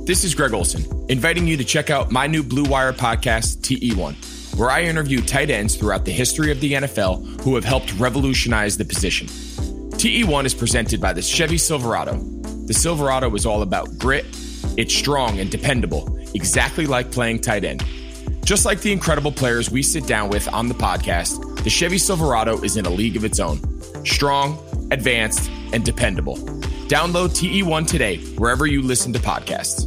This is Greg Olson, inviting you to check out my new Blue Wire podcast, TE1, where I interview tight ends throughout the history of the NFL who have helped revolutionize the position. TE1 is presented by the Chevy Silverado. The Silverado is all about grit. It's strong and dependable, exactly like playing tight end. Just like the incredible players we sit down with on the podcast, the Chevy Silverado is in a league of its own. Strong, advanced, and dependable. Download TE1 today, wherever you listen to podcasts.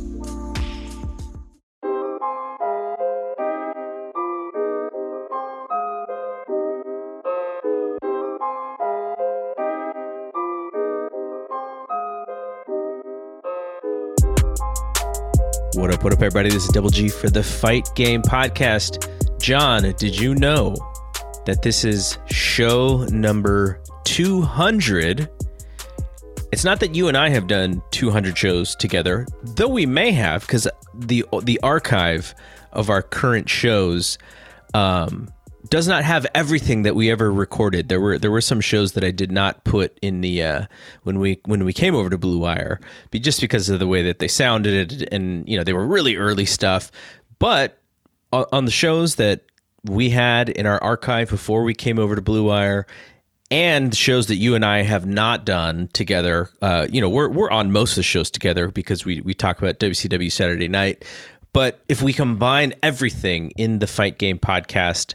What up, everybody? This is Double G for the Fight Game Podcast. John, did you know that this is show number 200? It's not that you and I have done 200 shows together, though we may have, because the archive of our current shows does not have everything that we ever recorded. There were some shows that I did not put in the when we came over to Blue Wire, just because of the way that they sounded, and they were really early stuff. But on the shows that we had in our archive before we came over to Blue Wire, and shows that you and I have not done together, we're on most of the shows together because we talk about WCW Saturday Night. But if we combine everything in the Fight Game Podcast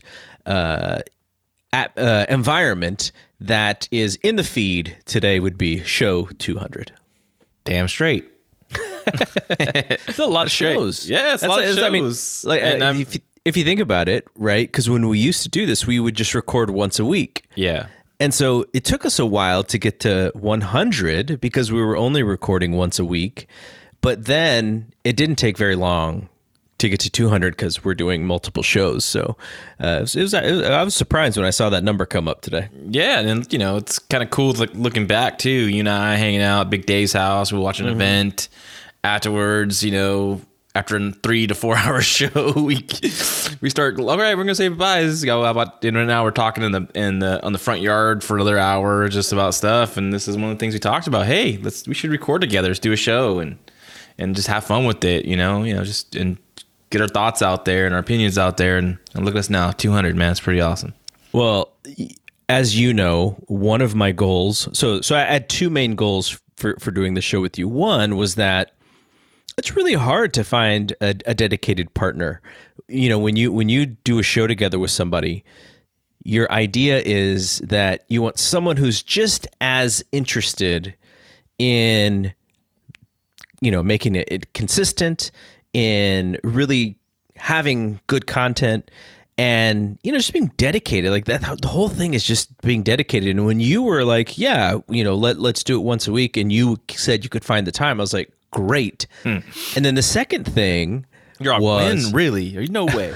environment that is in the feed today, would be show 200. Damn straight. It's a lot of shows. Yeah, it's a lot of shows. I mean, if you think about it, right? Because when we used to do this, we would just record once a week. Yeah. And so it took us a while to get to 100 because we were only recording once a week. But then it didn't take very long to get to 200 because we're doing multiple shows. So I was surprised when I saw that number come up today. Yeah, and it's kind of cool looking back too. You and I hanging out at Big Dave's house. We watch an event afterwards. After a 3 to 4 hour show, we start. All right, we're gonna say bye. This is about in an hour. We're talking on the front yard for another hour, just about stuff. And this is one of the things we talked about. Hey, we should record together. Let's do a show and just have fun with it. Just and get our thoughts out there and our opinions out there. And look at us now, 200, man. It's pretty awesome. Well, as you know, one of my goals. So I had two main goals for doing the show with you. One was that it's really hard to find a dedicated partner. When you do a show together with somebody, your idea is that you want someone who's just as interested in, making it consistent, in really having good content, and just being dedicated like that. The whole thing is just being dedicated. And when you were like, yeah, let's do it once a week, and you said you could find the time, I was like, great. And then the second thing was, really? No way.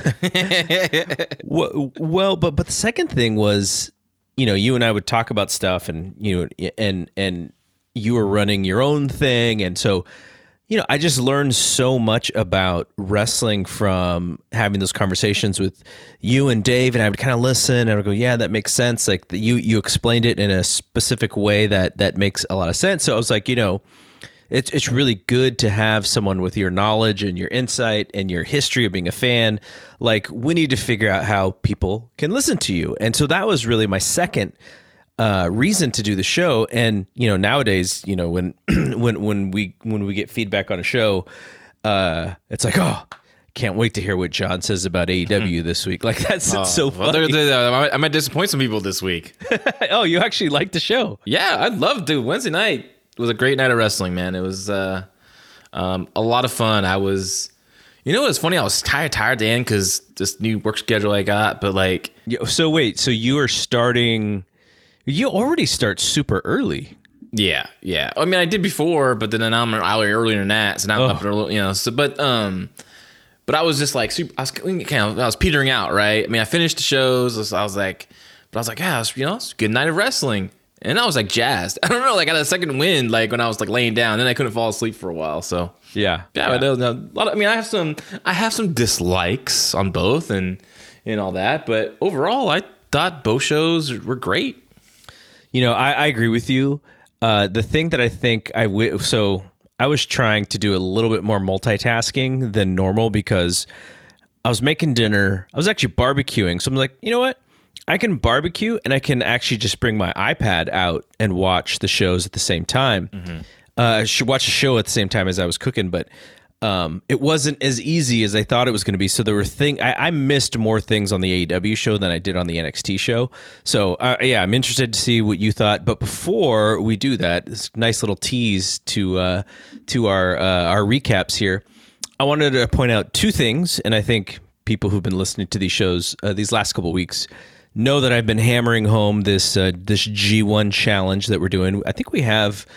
well, but the second thing was, you and I would talk about stuff, and and you were running your own thing, and so I just learned so much about wrestling from having those conversations with you and Dave, and I would kind of listen and I would go, yeah, that makes sense. Like you explained it in a specific way that makes a lot of sense. So I was like, it's really good to have someone with your knowledge and your insight and your history of being a fan. Like, we need to figure out how people can listen to you. And so that was really my second reason to do the show. And nowadays, when we get feedback on a show, it's like, oh, can't wait to hear what John says about AEW this week. Like, it's so funny. Well, I might disappoint some people this week. Oh, you actually liked the show? Yeah, I loved it. Wednesday night was a great night of wrestling, man. It was a lot of fun. I was, it's funny. I was tired at the end because this new work schedule I got, but like. So wait, so you are starting. You already start super early. Yeah. I mean, I did before, but then I'm an hour earlier than that, so now I'm up early, So, but I was just like, I was petering out, right? I mean, I finished the shows. I was like, yeah, it's a good night of wrestling, and I was like jazzed. I don't know, like I had a second wind, like when I was like laying down, then I couldn't fall asleep for a while. So yeah. But I have some dislikes on both and all that, but overall, I thought both shows were great. I agree with you. The thing that I think so I was trying to do a little bit more multitasking than normal because I was making dinner. I was actually barbecuing. So I'm like, you know what? I can barbecue and I can actually just bring my iPad out and watch the shows at the same time. I should watch a show at the same time as I was cooking, but it wasn't as easy as I thought it was going to be. So there were I missed more things on the AEW show than I did on the NXT show. So yeah, I'm interested to see what you thought. But before we do that, this nice little tease to our recaps here. I wanted to point out two things, and I think people who've been listening to these shows these last couple of weeks know that I've been hammering home this G1 challenge that we're doing. I think we have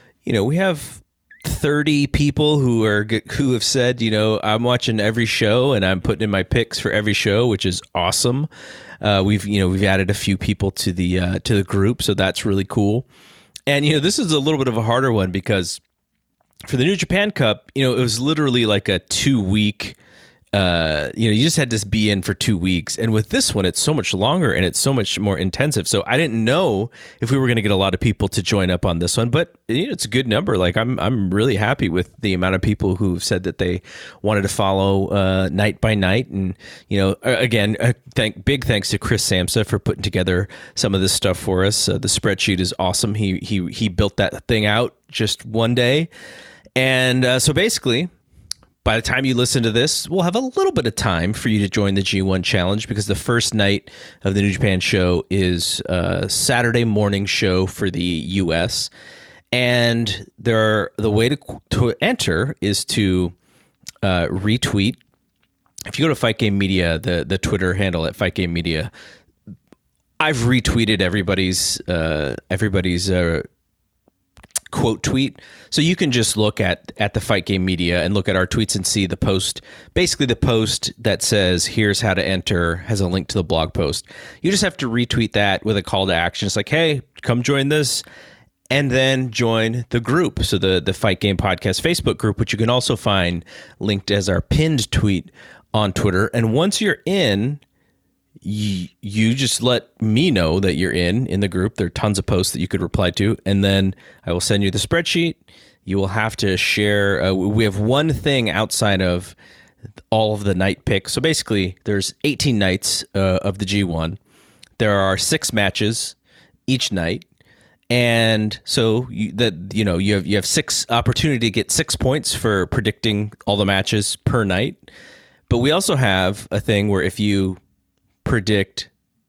30 people who have said, I'm watching every show and I'm putting in my picks for every show, which is awesome. We've added a few people to the group, so that's really cool. And this is a little bit of a harder one because for the New Japan Cup, it was literally like a 2-week. You just had to be in for 2 weeks, and with this one, it's so much longer and it's so much more intensive. So I didn't know if we were going to get a lot of people to join up on this one, but it's a good number. Like I'm really happy with the amount of people who've said that they wanted to follow night by night. And again, big thanks to Chris Samsa for putting together some of this stuff for us. The spreadsheet is awesome. He built that thing out just one day, and so basically, by the time you listen to this, we'll have a little bit of time for you to join the G1 challenge because the first night of the New Japan show is a Saturday morning show for the US. And the way to enter is to retweet. If you go to Fight Game Media, the Twitter handle at Fight Game Media, I've retweeted everybody's quote tweet. So you can just look at the Fight Game Media and look at our tweets and see the post. Basically, the post that says, here's how to enter, has a link to the blog post. You just have to retweet that with a call to action. It's like, hey, come join this. And then join the group. So the Fight Game Podcast Facebook group, which you can also find linked as our pinned tweet on Twitter. And once you're in, you just let me know that you're in the group. There are tons of posts that you could reply to, and then I will send you the spreadsheet. You will have to share. We have one thing outside of all of the night picks. So basically, there's 18 nights of the G1. There are 6 matches each night, and so you have 6 opportunity to get 6 points for predicting all the matches per night. But we also have a thing where if you predict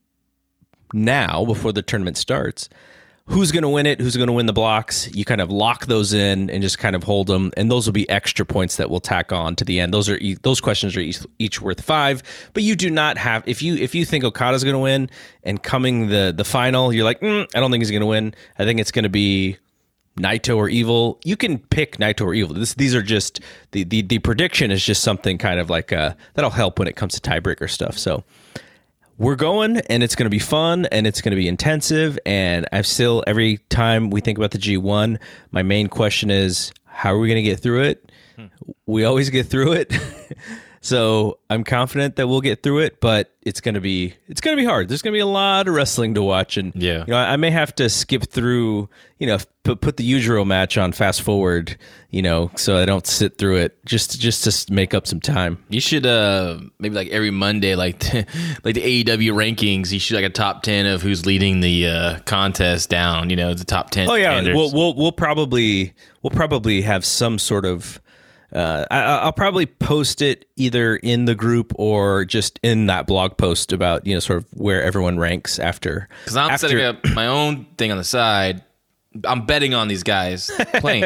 now before the tournament starts who's going to win it, who's going to win the blocks, you kind of lock those in and just kind of hold them, and those will be extra points that we'll tack on to the end. Those questions are each worth 5, but you do not have, if you think Okada's going to win and coming the final, you're like, I don't think he's going to win, I think it's going to be Naito or Evil, you can pick Naito or Evil. These are just the prediction is just something kind of like that'll help when it comes to tiebreaker stuff. So we're going, and it's going to be fun, and it's going to be intensive. And every time we think about the G1, my main question is, how are we going to get through it? We always get through it. So I'm confident that we'll get through it, but it's going to be hard. There's going to be a lot of wrestling to watch, and I may have to skip through, put the Yujiro match on fast forward, so I don't sit through it just to make up some time. You should maybe like every Monday, like the AEW rankings, you should like a top 10 of who's leading the contest down. The top 10. Oh yeah, we'll probably have some sort of. I'll probably post it either in the group or just in that blog post about sort of where everyone ranks after. Because I'm setting up my own thing on the side. I'm betting on these guys playing.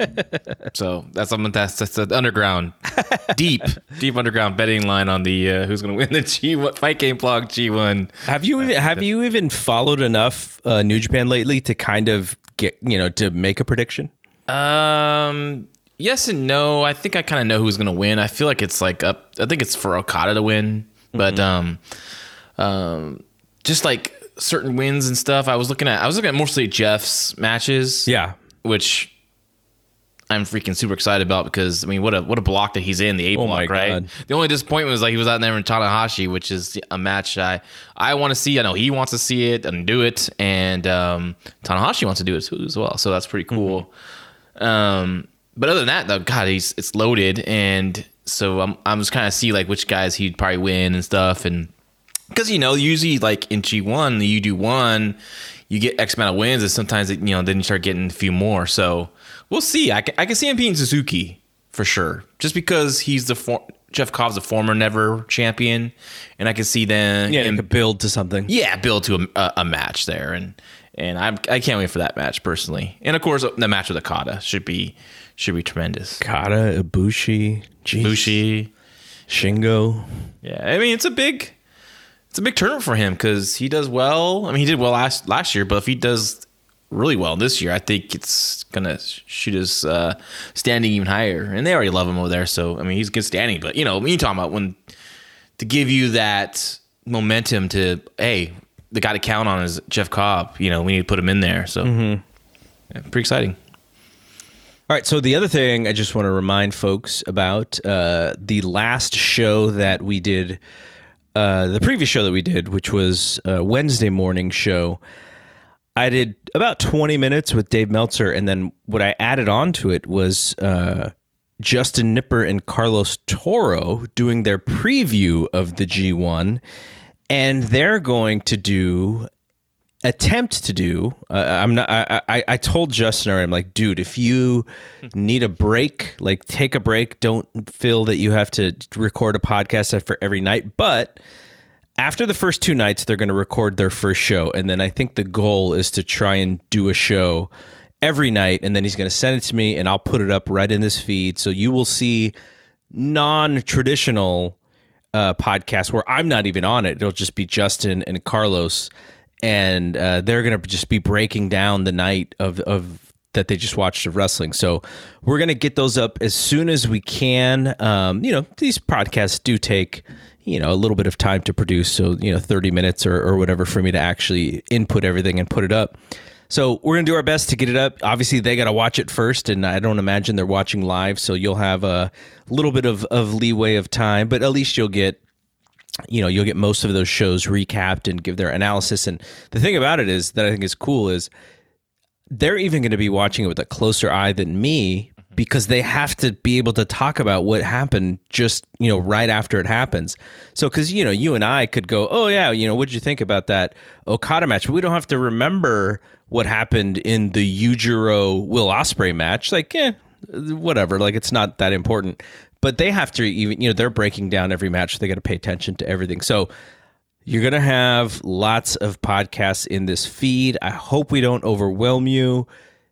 So that's the underground, deep underground betting line on the who's going to win the G1 Fight Game blog G1. Have you even followed enough New Japan lately to kind of get to make a prediction? Yes and no. I think I kind of know who's going to win. I feel like it's I think it's for Okada to win, but just like certain wins and stuff. I was looking at mostly Jeff's matches. Yeah, which I'm freaking super excited about because what a block that he's in, the A block, right? God. The only disappointment was he was out there in Tanahashi, which is a match I want to see. I know he wants to see it and do it, and Tanahashi wants to do it too as well. So that's pretty cool. But other than that, though, God, it's loaded, and so I'm just kind of see like which guys he'd probably win and stuff, and because usually like in G1 you do one, you get X amount of wins, and sometimes then you start getting a few more. So we'll see. I can see him beating Suzuki for sure, just because he's Jeff Cobb's a former never champion, and I can see then him build to something. Yeah, build to a match there, and I can't wait for that match personally. And of course, the match with Okada should be tremendous. Okada, Ibushi, Shingo. Yeah, I mean it's a big tournament for him because he does well. I mean, he did well last year, but if he does really well this year, I think it's gonna shoot his standing even higher. And they already love him over there, so I mean he's good standing. But when you talking about when to give you that momentum to the guy to count on is Jeff Cobb. We need to put him in there. So yeah, pretty exciting. All right, so the other thing I just want to remind folks about the last show that we did, the previous show that we did, which was a Wednesday morning show. I did about 20 minutes with Dave Meltzer, and then what I added on to it was Justin Nipper and Carlos Toro doing their preview of the G1, and they're going to attempt to do. I told Justin, I'm like, dude, if you need a break, like take a break. Don't feel that you have to record a podcast for every night. But after the first 2 nights, they're going to record their first show. And then I think the goal is to try and do a show every night. And then he's going to send it to me and I'll put it up right in this feed. So you will see non-traditional podcasts where I'm not even on it. It'll just be Justin and Carlos. And they're going to just be breaking down the night of that they just watched of wrestling. So we're going to get those up as soon as we can. These podcasts do take, a little bit of time to produce. So, 30 minutes or whatever for me to actually input everything and put it up. So we're going to do our best to get it up. Obviously, they got to watch it first, and I don't imagine they're watching live. So you'll have a little bit of leeway of time, but at least you'll get most of those shows recapped and give their analysis. And the thing about it is that I think is cool is they're even going to be watching it with a closer eye than me because they have to be able to talk about what happened just, right after it happens. So, because, you and I could go, oh, yeah, what did you think about that Okada match? But we don't have to remember what happened in the Yujiro Will Ospreay match. Like, whatever. Like, it's not that important. But they have to even, they're breaking down every match. So they got to pay attention to everything. So you're going to have lots of podcasts in this feed. I hope we don't overwhelm you.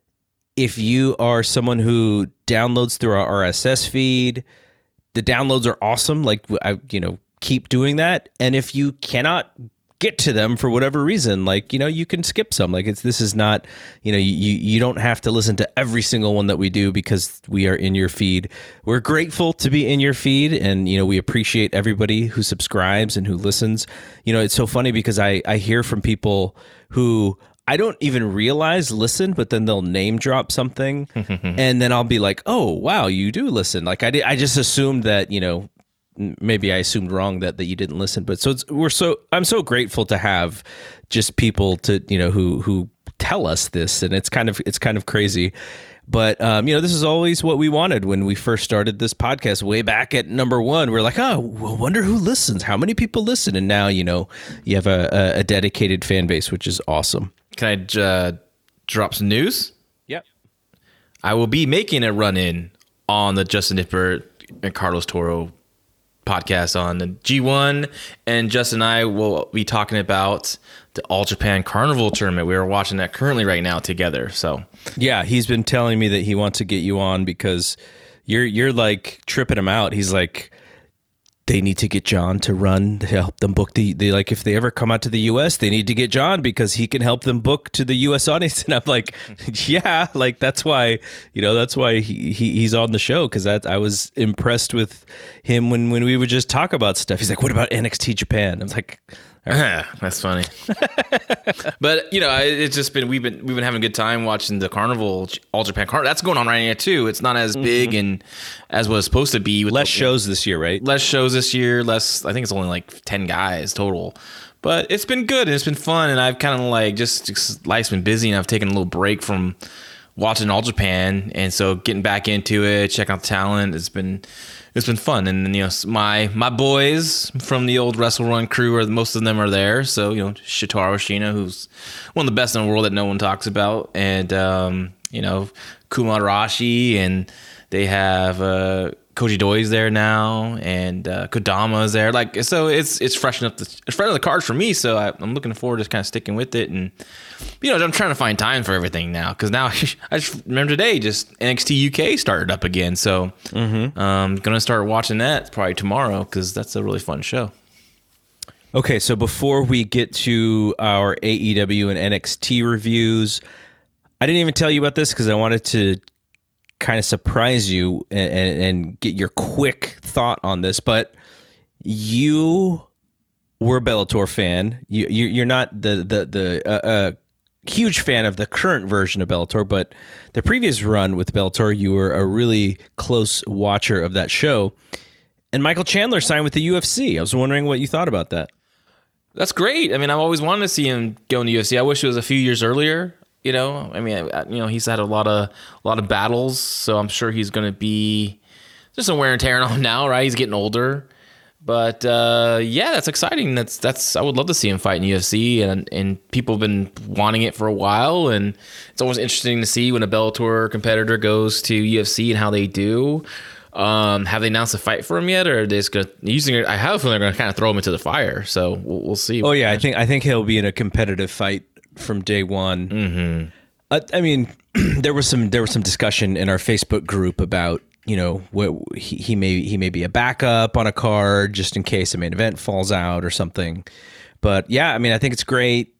If you are someone who downloads through our RSS feed, the downloads are awesome. Like, keep doing that. And if you cannot get to them for whatever reason, you can skip some. This is not, you don't have to listen to every single one that we do because we are in your feed. We're grateful to be in your feed, and we appreciate everybody who subscribes and who listens. It's so funny because I hear from people who I don't even realize listen, but then they'll name drop something and then I'll be like, oh wow, you do listen. Like I just assumed that, maybe I assumed wrong that you didn't listen, but I'm so grateful to have just people to, who tell us this, and it's kind of crazy. But, this is always what we wanted when we first started this podcast way back at number 1. We're like, oh, well, wonder who listens, how many people listen. And now, you have a dedicated fan base, which is awesome. Can I drop some news? Yep. I will be making a run-in on the Justin Nipper and Carlos Toro podcast on the G1, and Justin and I will be talking about the All Japan Carnival tournament. We are watching that currently right now together. So yeah, he's been telling me that he wants to get you on because you're like tripping him out. He's like, they need to get John to run to help them book the like if they ever come out to the US, they need to get John because he can help them book to the US audience. And I'm like, yeah, like that's why he's on the show, because I was impressed with him when we would just talk about stuff. He's like, what about NXT Japan? I was like, that's funny. But it's just been we've been having a good time watching the Carnival, All Japan Carnival. That's going on right now too. It's not as big and as what it's supposed to be. With less shows this year, right? Less shows this year. Less. I think it's only like 10 guys total. But it's been good and it's been fun. And I've kind of like just life's been busy and I've taken a little break from watching All Japan, and so getting back into it, checking out the talent, it's been fun. And then, my boys from the old Wrestle Run crew, most of them are there. So, Shitaro Ashina, who's one of the best in the world that no one talks about, and Kumarashi, and they have Koji Doi's there now, and Kodama is there. So it's freshening up the cards for me. So I'm looking forward to kind of sticking with it, and I'm trying to find time for everything now, because now I just remember today just NXT UK started up again. So I'm gonna start watching that probably tomorrow, because that's a really fun show. Okay, so before we get to our AEW and NXT reviews, I didn't even tell you about this because I wanted to kind of surprise you and get your quick thought on this, but you were a Bellator fan. You're not the huge fan of the current version of Bellator, but the previous run with Bellator, you were a really close watcher of that show. And Michael Chandler signed with the UFC. I was wondering what you thought about that. That's great. I mean, I've always wanted to see him go in the UFC. I wish it was a few years earlier. He's had a lot of battles, so I'm sure he's going to be just some wear and tear on him now, right? He's getting older, but that's exciting. That's I would love to see him fight in UFC, and people have been wanting it for a while, and it's always interesting to see when a Bellator competitor goes to UFC and how they do. Have they announced a fight for him yet, or are they just going to I have a feeling they're going to kind of throw him into the fire. So we'll see. Oh yeah, I think he'll be in a competitive fight from day one. Mm-hmm. There was some discussion in our Facebook group about what he may be a backup on a card just in case a main event falls out or something. But yeah, I think it's great.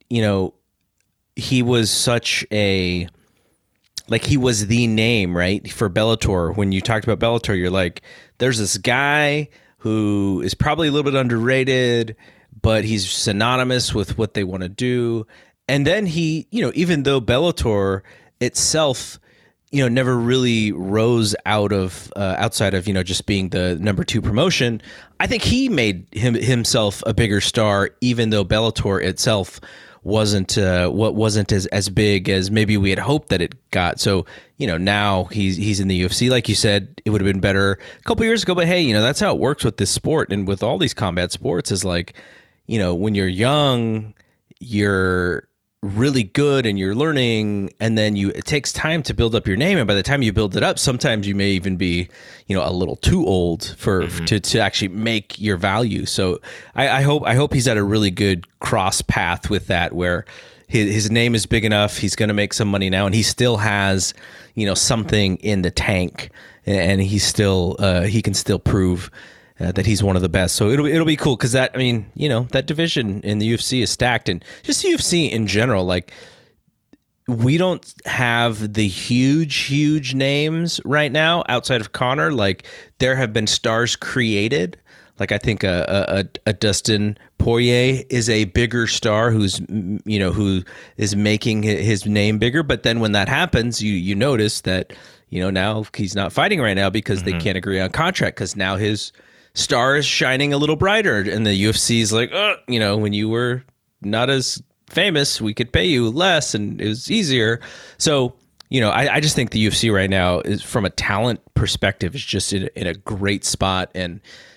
He was such a he was the name, right, for Bellator. When you talked about Bellator, you're like, there's this guy who is probably a little bit underrated, but he's synonymous with what they want to do. And then he, even though Bellator itself, never really rose outside of, just being the number 2 promotion, I think he made himself a bigger star, even though Bellator itself wasn't as big as maybe we had hoped that it got. So, now he's in the UFC. Like you said, it would have been better a couple years ago, but hey, that's how it works with this sport and with all these combat sports is when you're young, you're really good and you're learning, and then it takes time to build up your name, and by the time you build it up, sometimes you may even be a little too old for to actually make your value. So I hope he's at a really good cross path with that, where his name is big enough, he's going to make some money now, and he still has something in the tank, and he's still he can still prove that he's one of the best. So it'll be cool, because that division in the UFC is stacked, and just UFC in general, we don't have the huge names right now outside of Conor. There have been stars created. I think a Dustin Poirier is a bigger star who is making his name bigger. But then when that happens, you notice that now he's not fighting right now because they can't agree on contract, because now his star is shining a little brighter, and the UFC is like, when you were not as famous, we could pay you less and it was easier. So, I just think the UFC right now is, from a talent perspective, is just in a great spot. And,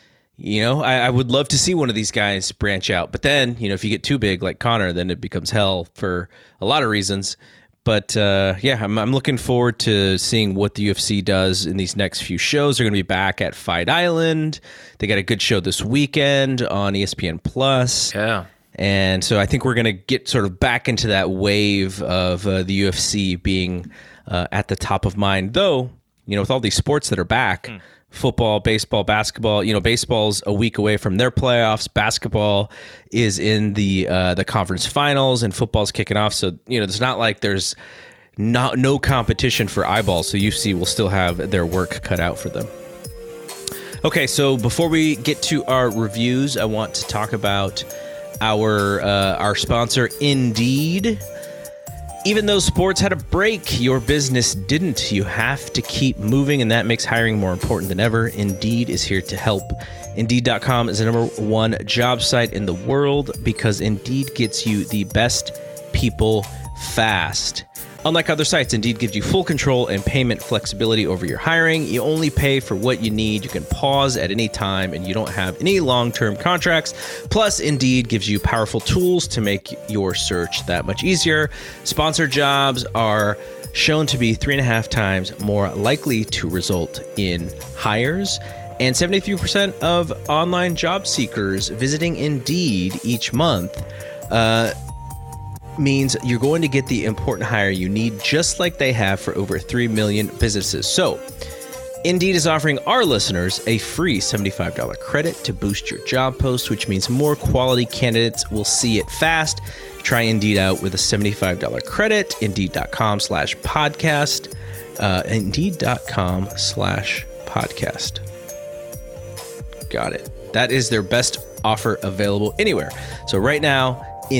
I would love to see one of these guys branch out. But then, if you get too big like Conor, then it becomes hell for a lot of reasons. But I'm looking forward to seeing what the UFC does in these next few shows. They're going to be back at Fight Island. They got a good show this weekend on ESPN Plus. Yeah. And so I think we're going to get sort of back into that wave of the UFC being at the top of mind. Though, with all these sports that are back, football, baseball, basketball, baseball's a week away from their playoffs. Basketball is in the conference finals, and football's kicking off. So, it's not like there's no competition for eyeballs. So UFC will still have their work cut out for them. Okay, so before we get to our reviews, I want to talk about our sponsor, Indeed. Even though sports had a break, your business didn't. You have to keep moving, and that makes hiring more important than ever. Indeed is here to help. Indeed.com is the #1 job site in the world because Indeed gets you the best people fast. Unlike other sites, Indeed gives you full control and payment flexibility over your hiring. You only pay for what you need. You can pause at any time, and you don't have any long-term contracts. Plus, Indeed gives you powerful tools to make your search that much easier. Sponsored jobs are shown to be 3.5 times more likely to result in hires. And 73% of online job seekers visiting Indeed each month means you're going to get the important hire you need, just like they have for over 3 million businesses. So, Indeed is offering our listeners a free $75 credit to boost your job post, which means more quality candidates will see it fast. Try Indeed out with a $75 credit. Indeed.com/podcast. Indeed.com/podcast. Got it. That is their best offer available anywhere. So right now,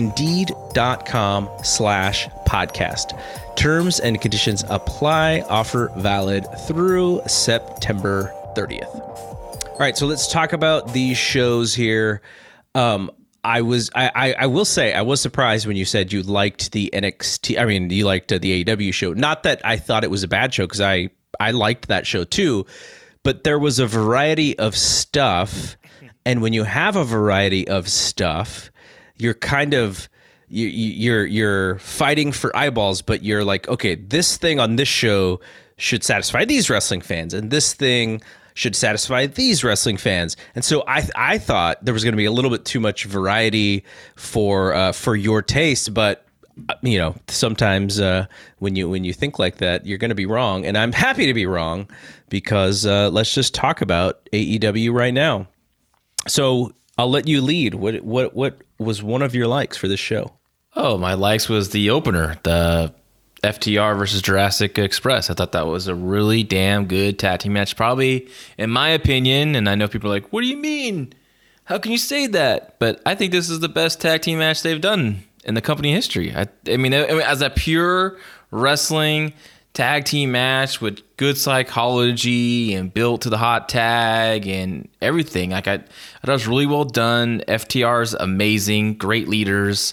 Indeed.com/podcast. Terms and conditions apply. Offer valid through September 30th. All right, so let's talk about these shows here. I will say I was surprised when you said you liked the NXT. I mean, you liked the AEW show. Not that I thought it was a bad show, because I liked that show too. But there was a variety of stuff, and when you have a variety of stuff, you're kind of you're fighting for eyeballs, but you're like, okay, this thing on this show should satisfy these wrestling fans, and this thing should satisfy these wrestling fans. And so I thought there was going to be a little bit too much variety for your taste, but you know, sometimes when you think like that, you're going to be wrong, and I'm happy to be wrong, because let's just talk about AEW right now. So I'll let you lead. What was one of your likes for this show? Oh, my likes was the opener, the FTR versus Jurassic Express. I thought that was a really damn good tag team match. Probably, in my opinion, and I know people are like, what do you mean? How can you say that? But I think this is the best tag team match they've done in the company history. I mean, as a pure wrestling tag team match with good psychology and built to the hot tag and everything, like I thought it was really well done. FTR's amazing, great leaders.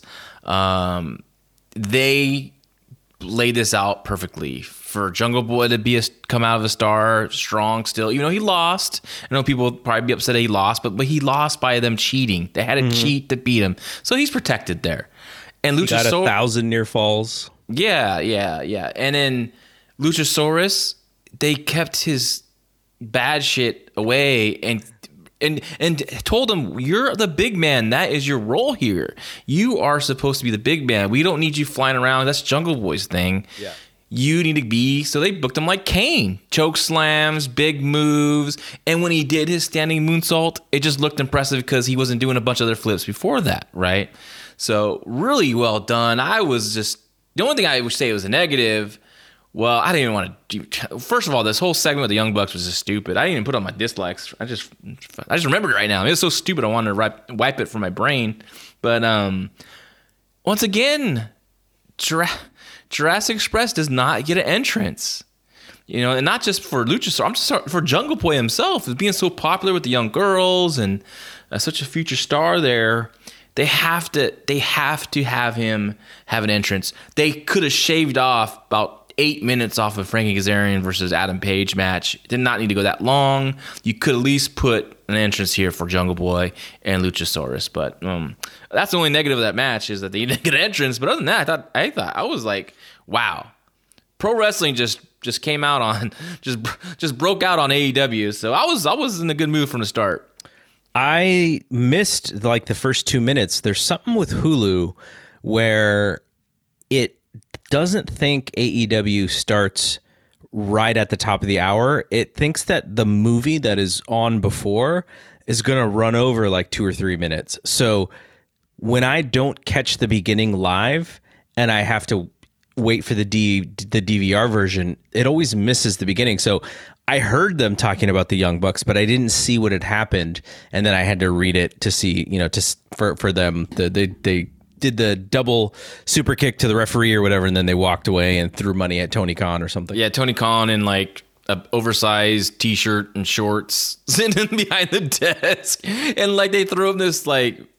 They laid this out perfectly for Jungle Boy to come out of a star strong still. You know, he lost. I know people would probably be upset that he lost, but he lost by them cheating. They had to cheat to beat him, so he's protected there. And Luchasaurus got 1,000 near falls. Yeah. And then Luchasaurus, they kept his bad shit away and told him, you're the big man. That is your role here. You are supposed to be the big man. We don't need you flying around. That's Jungle Boy's thing. Yeah. You need to be. So they booked him like Kane. Choke slams, big moves. And when he did his standing moonsault, it just looked impressive because he wasn't doing a bunch of other flips before that, right? So really well done. The only thing I would say was a negative. Well, I didn't even want to do. First of all, this whole segment with the Young Bucks was just stupid. I didn't even put on my dislikes. I just remembered it right now. It was so stupid. I wanted to wipe it from my brain. But once again, Jurassic Express does not get an entrance. You know, and not just for Luchasaurus. I'm just for Jungle Boy himself, as being so popular with the young girls and such a future star there. They have to have him have an entrance. They could have shaved off about 8 minutes off of Frankie Kazarian versus Adam Page match. It did not need to go that long. You could at least put an entrance here for Jungle Boy and Luchasaurus. But that's the only negative of that match, is that they didn't get an entrance. But other than that, I was like, wow, pro wrestling just came out on just broke out on AEW. So I was in a good mood from the start. I missed like the first 2 minutes. There's something with Hulu where it doesn't think AEW starts right at the top of the hour. It thinks that the movie that is on before is going to run over like 2 or 3 minutes. So when I don't catch the beginning live and I have to wait for the DVR version, it always misses the beginning. So I heard them talking about the Young Bucks, but I didn't see what had happened, and then I had to read it to see, you know, for them. They did the double super kick to the referee or whatever, and then they walked away and threw money at Tony Khan or something. Yeah, Tony Khan in like an oversized T-shirt and shorts sitting behind the desk, and like they threw him this like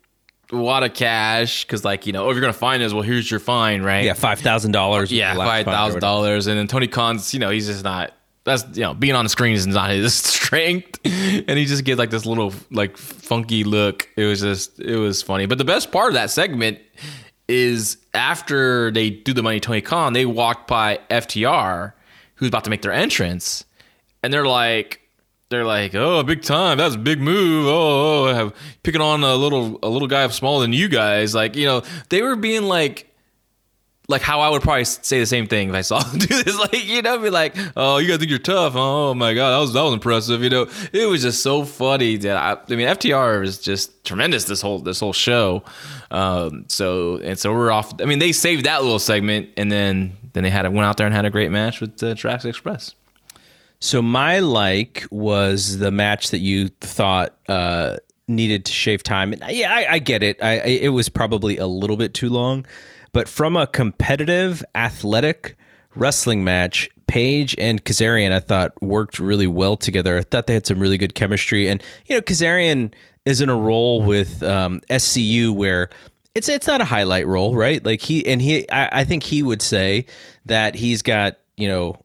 a lot of cash because, like, you know, if you're gonna fine us, well, here's your fine, right? Yeah, $5,000. Yeah, $5,000, and then Tony Khan's, you know, he's just not. That's, you know, being on the screen is not his strength, and he just gets like this little like funky look. It was funny. But the best part of that segment is after they do the money Tony Khan, they walk by FTR, who's about to make their entrance, and they're like, oh, big time, that's a big move. Oh, picking on a little guy smaller than you guys. Like, you know, they were being like how I would probably say the same thing if I saw them do this. Like, you know, be like, oh, you guys think you're tough? Oh my God, that was impressive. You know, it was just so funny that I mean, FTR is just tremendous this whole show. So we're off. I mean, they saved that little segment, and then they went out there and had a great match with Jurassic Express. So my was the match that you thought needed to shave time. And yeah, I get it. It was probably a little bit too long. But from a competitive, athletic wrestling match, Paige and Kazarian, I thought, worked really well together. I thought they had some really good chemistry. And, you know, Kazarian is in a role with SCU where it's not a highlight role, right? Like I think he would say that he's got, you know,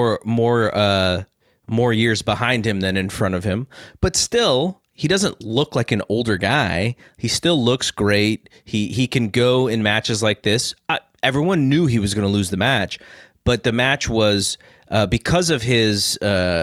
more years behind him than in front of him. But still, he doesn't look like an older guy. He still looks great. He can go in matches like this. Everyone knew he was going to lose the match, but the match was because of his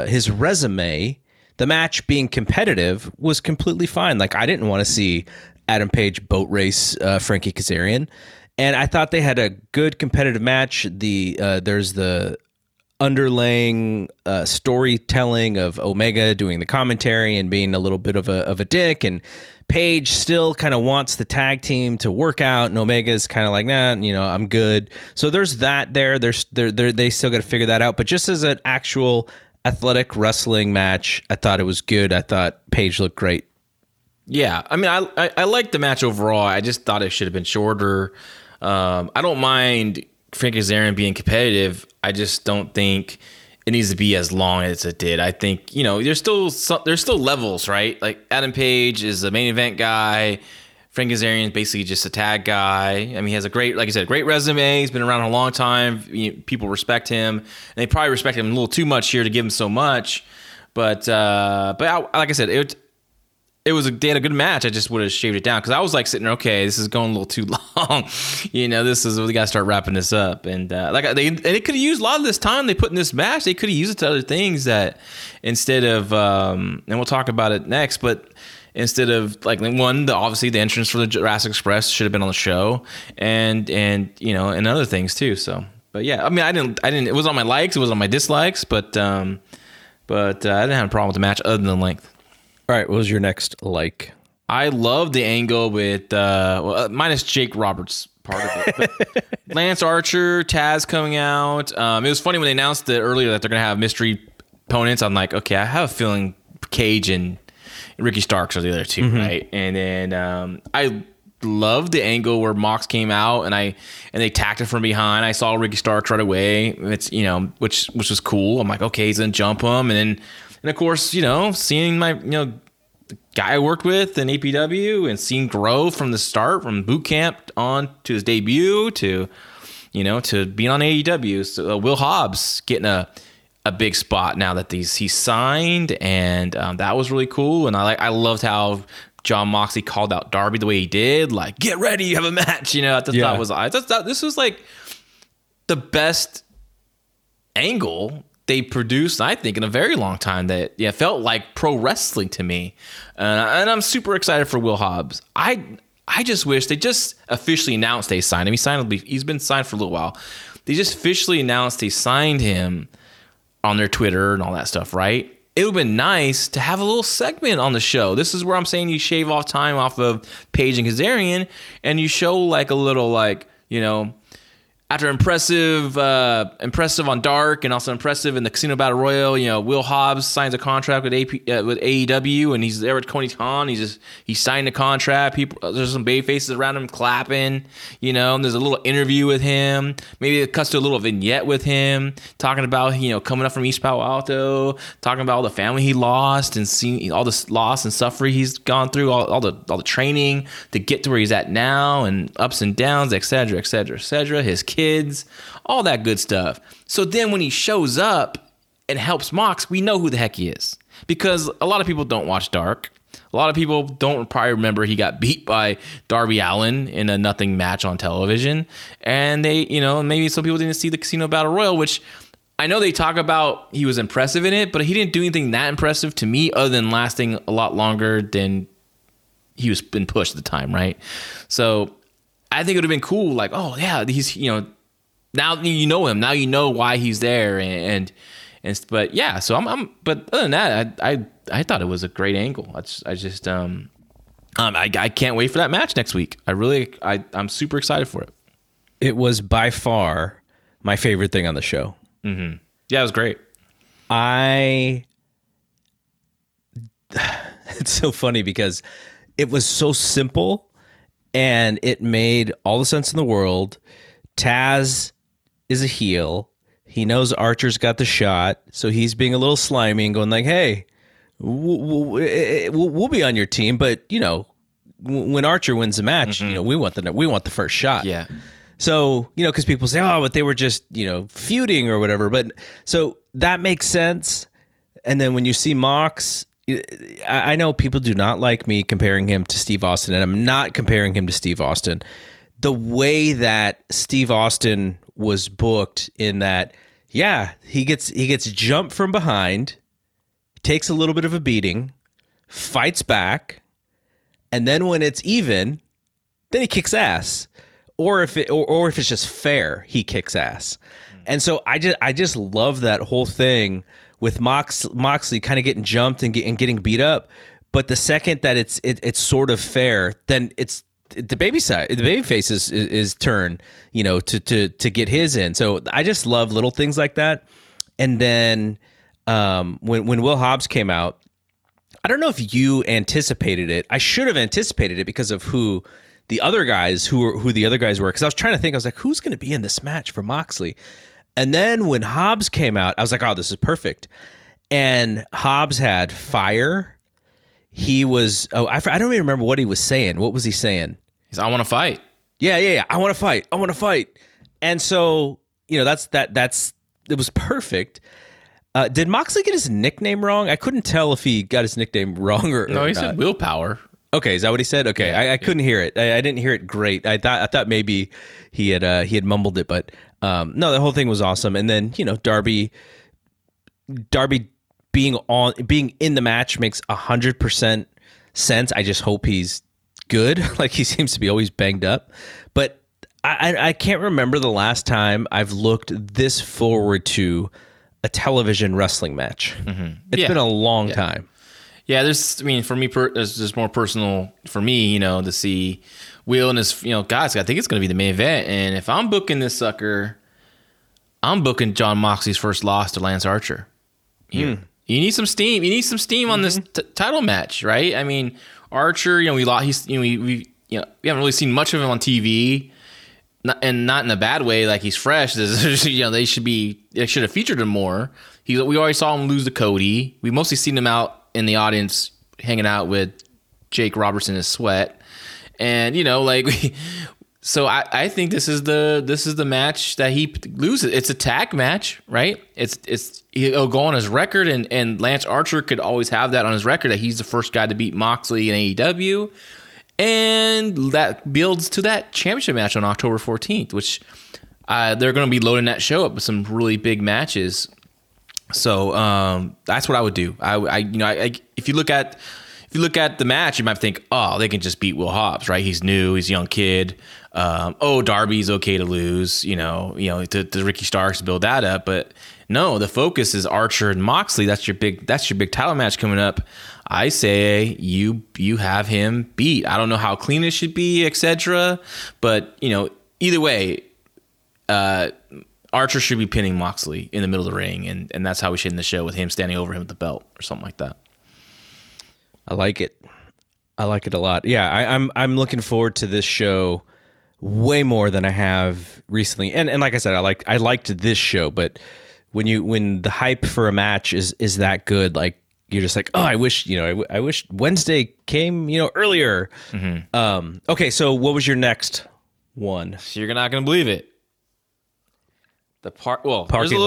resume. The match being competitive was completely fine. Like, I didn't want to see Adam Page boat race Frankie Kazarian, and I thought they had a good competitive match. There's the underlaying storytelling of Omega doing the commentary and being a little bit of a dick, and Paige still kind of wants the tag team to work out, and Omega's kind of like, nah, you know, I'm good. So there's that there. They still got to figure that out. But just as an actual athletic wrestling match, I thought it was good. I thought Paige looked great. Yeah, I mean, I liked the match overall. I just thought it should have been shorter. I don't mind Frankie Kazarian being competitive. I just don't think it needs to be as long as it did. I think, you know, there's still levels, right? Like, Adam Page is the main event guy. Frankie Kazarian is basically just a tag guy. I mean, he has a great, like I said, great resume. He's been around a long time. People respect him, and they probably respect him a little too much here to give him so much. But like I said, they had a good match. I just would have shaved it down because I was like sitting there, okay, this is going a little too long. You know, we got to start wrapping this up. And they could have used a lot of this time they put in this match. They could have used it to other things that instead of, and we'll talk about it next, but instead of like obviously the entrance for the Jurassic Express should have been on the show, and you know, and other things too. So, but yeah, I mean, I didn't. It was on my likes, it was on my dislikes, but I didn't have a problem with the match other than length. All right, what was your next like? I love the angle with minus Jake Roberts part of it. But Lance Archer, Taz coming out. It was funny when they announced it earlier that they're gonna have mystery opponents. I'm like, okay, I have a feeling Cage and Ricky Starks are the other two, right? And then I loved the angle where Mox came out and they tacked it from behind. I saw Ricky Starks right away. It's, you know, which was cool. I'm like, okay, he's gonna jump him, and of course, you know, seeing my, you know, the guy I worked with in APW and seeing grow from the start, from boot camp on to his debut to, you know, to being on AEW. So Will Hobbs getting a big spot now that he's signed, and that was really cool. And I loved how John Moxley called out Darby the way he did, like, get ready, you have a match. You know, I thought this was like the best angle they produced, I think, in a very long time that felt like pro wrestling to me. And I'm super excited for Will Hobbs. I just wish they just officially announced they signed him. He's been signed for a little while. They just officially announced they signed him on their Twitter and all that stuff, right? It would have been nice to have a little segment on the show. This is where I'm saying you shave off time off of Paige and Kazarian, and you show like a little, like, you know, after impressive on Dark and also impressive in the Casino Battle Royal, you know, Will Hobbs signs a contract with AEW, and he's there with Tony Khan. He signed a contract. People, there's some baby faces around him clapping, you know, and there's a little interview with him. Maybe it cuts to a little vignette with him talking about, you know, coming up from East Palo Alto, talking about all the family he lost and seeing all the loss and suffering he's gone through, all the training to get to where he's at now, and ups and downs, et cetera, et cetera, et cetera. His kids, all that good stuff. So then when he shows up and helps Mox, we know who the heck he is, because a lot of people don't watch Dark. A lot of people don't probably remember he got beat by Darby Allin in a nothing match on television. And they, you know, maybe some people didn't see the Casino Battle Royal, which I know they talk about he was impressive in it, but he didn't do anything that impressive to me other than lasting a lot longer than he was been pushed at the time, right? So I think it would have been cool, like, oh yeah, he's, you know, now you know him, now you know why he's there, and but yeah, so but other than that, I thought it was a great angle. I can't wait for that match next week. I'm super excited for it. It was by far my favorite thing on the show. Mm-hmm. Yeah, it was great. It's so funny because it was so simple and it made all the sense in the world. Taz is a heel. He knows Archer's got the shot, so he's being a little slimy and going like, hey, we'll be on your team, but, you know, when Archer wins the match, you know, we want the first shot. Yeah. So, you know, because people say, oh, but they were just, you know, feuding or whatever. But so that makes sense. And then when you see Mox, I know people do not like me comparing him to Steve Austin, and I'm not comparing him to Steve Austin. The way that Steve Austin was booked in that, yeah, he gets jumped from behind, takes a little bit of a beating, fights back, and then when it's even, then he kicks ass. Or if it's just fair, he kicks ass. And so I just love that whole thing with Moxley kind of getting jumped and getting beat up. But the second that it's sort of fair, then it's the baby face is turn, you know, to get his in. So I just love little things like that. And then when Will Hobbs came out, I don't know if you anticipated it. I should have anticipated it because of who the other guys were, because I was trying to think, I was like, who's going to be in this match for Moxley? And then when Hobbs came out, I was like, oh, this is perfect. And Hobbs had fire. He was, I don't even remember what he was saying. What was he saying? He's, I want to fight. Yeah. I want to fight. And so, you know, it was perfect. Did Moxley get his nickname wrong? I couldn't tell if he got his nickname wrong or no, he not. said Willpower. Okay, is that what he said? Okay, yeah, I couldn't hear it. I didn't hear it great. I thought maybe he had mumbled it, but no, the whole thing was awesome. And then, you know, Darby being in the match makes 100% sense. I just hope he's good. Like, he seems to be always banged up, but I can't remember the last time I've looked this forward to a television wrestling match. Mm-hmm. It's been a long time. Yeah, for me, there's just more personal for me, you know, to see Will and his, you know, guys, I think it's going to be the main event. And if I'm booking this sucker, I'm booking Jon Moxley's first loss to Lance Archer. You need some steam. You need some steam on this title match, right? I mean, Archer, you know, we haven't really seen much of him on TV, and not in a bad way. Like, he's fresh. You know, they should have featured him more. We already saw him lose to Cody. We mostly seen him out in the audience hanging out with Jake Robertson and Sweat, and you know, like, so I think this is the match that he loses. It's a tag match, right? He'll go on his record, and Lance Archer could always have that on his record that he's the first guy to beat Moxley in AEW, and that builds to that championship match on October 14th, which they're going to be loading that show up with some really big matches. So that's what I would do. If you look at the match, you might think, oh, they can just beat Will Hobbs, right? He's new, he's a young kid. Darby's okay to lose, you know, to Ricky Starks to build that up. But no, the focus is Archer and Moxley. That's your big title match coming up. I say you have him beat. I don't know how clean it should be, etc. But you know, either way, Archer should be pinning Moxley in the middle of the ring, and that's how we should end the show, with him standing over him with the belt or something like that. I like it. I like it a lot. Yeah, I'm looking forward to this show way more than I have recently. And like I said, I liked this show, but when the hype for a match is that good, like, you're just like, oh, I wish Wednesday came, earlier. Mm-hmm. Okay, so what was your next one? So you're not gonna believe it. Parking there's a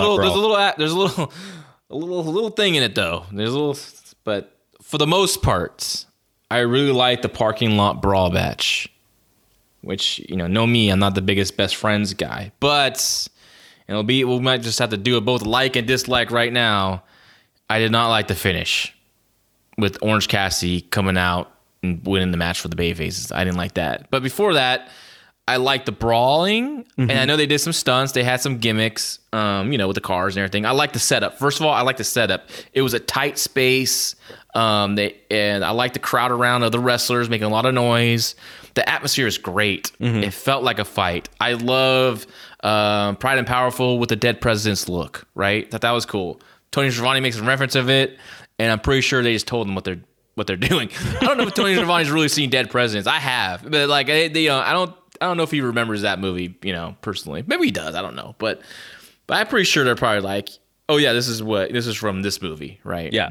lot little thing in it though. But for the most part, I really like the parking lot brawl match. Which, know me, I'm not the biggest best friends guy, but we might just have to do it both like and dislike right now. I did not like the finish with Orange Cassidy coming out and winning the match for the Babyfaces. I didn't like that. But before that, I liked the brawling, and I know they did some stunts. They had some gimmicks, with the cars and everything. I like the setup. First of all, I like the setup. It was a tight space, and I like the crowd around of the wrestlers making a lot of noise. The atmosphere is great. It felt like a fight. I love Pride and Powerful with the Dead Presidents look, right? That was cool. Tony Schiavone makes a reference of it, and I'm pretty sure they just told them what they're doing. I don't know if Tony Schiavone's really seen Dead Presidents. I have, but like I don't know if he remembers that movie, personally. Maybe he does. I don't know, but I'm pretty sure they're probably like, oh yeah, this is from this movie, right? Yeah.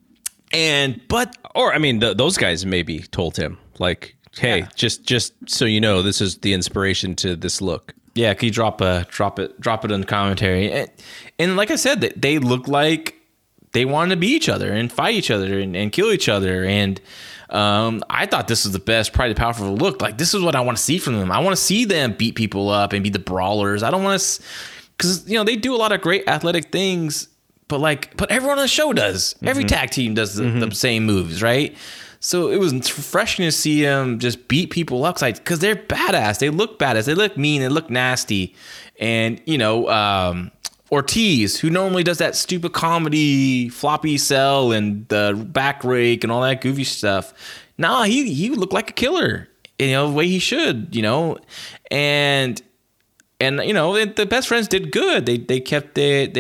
Those guys maybe told him, like, hey, just so you know, this is the inspiration to this look. Yeah, can you drop it in the commentary? And like I said, they look like they wanted to beat each other and fight each other and kill each other. And I thought this was the best Pride and Powerful look. Like, this is what I want to see from them. I want to see them beat people up and be the brawlers. I don't want to, because they do a lot of great athletic things, but everyone on the show does. Every tag team does the same moves, right? So it was refreshing to see them just beat people up, because they're badass. They look badass. They look mean. They look nasty. And, Ortiz, who normally does that stupid comedy, floppy cell and the back rake and all that goofy stuff. Nah, he looked like a killer, the way he should, And the Best Friends did good. They kept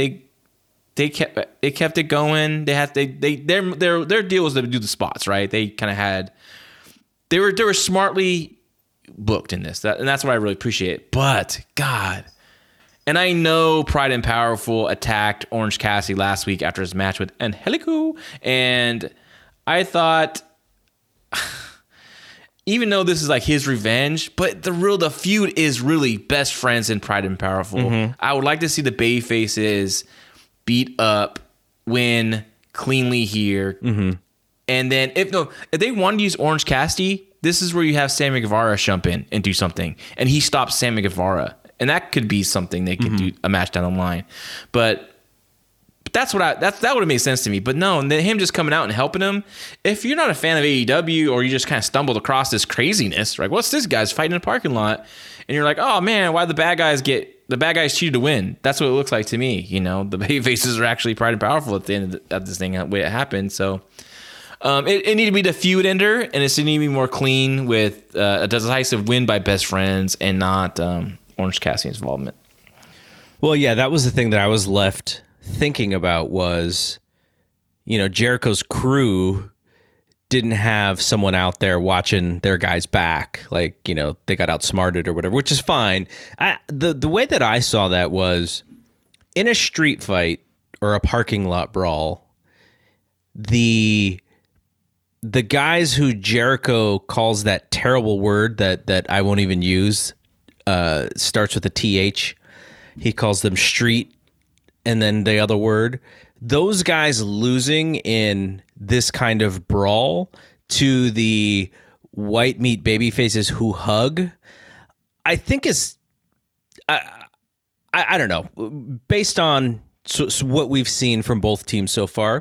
it going. Their deal was to do the spots, right? They kind of had, they were smartly booked in this, and that's what I really appreciate. But God, and I know Pride and Powerful attacked Orange Cassidy last week after his match with Angelico, and I thought, even though this is like his revenge, but the feud is really Best Friends in Pride and Powerful. I would like to see the Babyfaces beat up, win cleanly here. And then if they wanted to use Orange Cassidy, this is where you have Sammy Guevara jump in and do something, and he stops Sammy Guevara, and that could be something they could do a match down the line. But that would have made sense to me. But no, and then him just coming out and helping him. If you're not a fan of AEW, or you just kind of stumbled across this craziness, like, what's this guy's fighting in a parking lot, and you're like, oh man, why the bad guys cheated to win? That's what it looks like to me. The Babyfaces are actually Pride and Powerful at the end of this thing, the way it happened. So it needed to be the feud ender, and it needed to be more clean with a decisive win by Best Friends and not Orange Cassidy's involvement. Well, yeah, that was the thing that I was left thinking about was, Jericho's crew didn't have someone out there watching their guys back, like, they got outsmarted or whatever, which is fine. The way that I saw that was, in a street fight or a parking lot brawl, the guys who Jericho calls that terrible word that I won't even use, starts with a TH. He calls them street, and then the other word. Those guys losing in this kind of brawl to the white meat Babyfaces who hug, I think is, I don't know, based on what we've seen from both teams so far,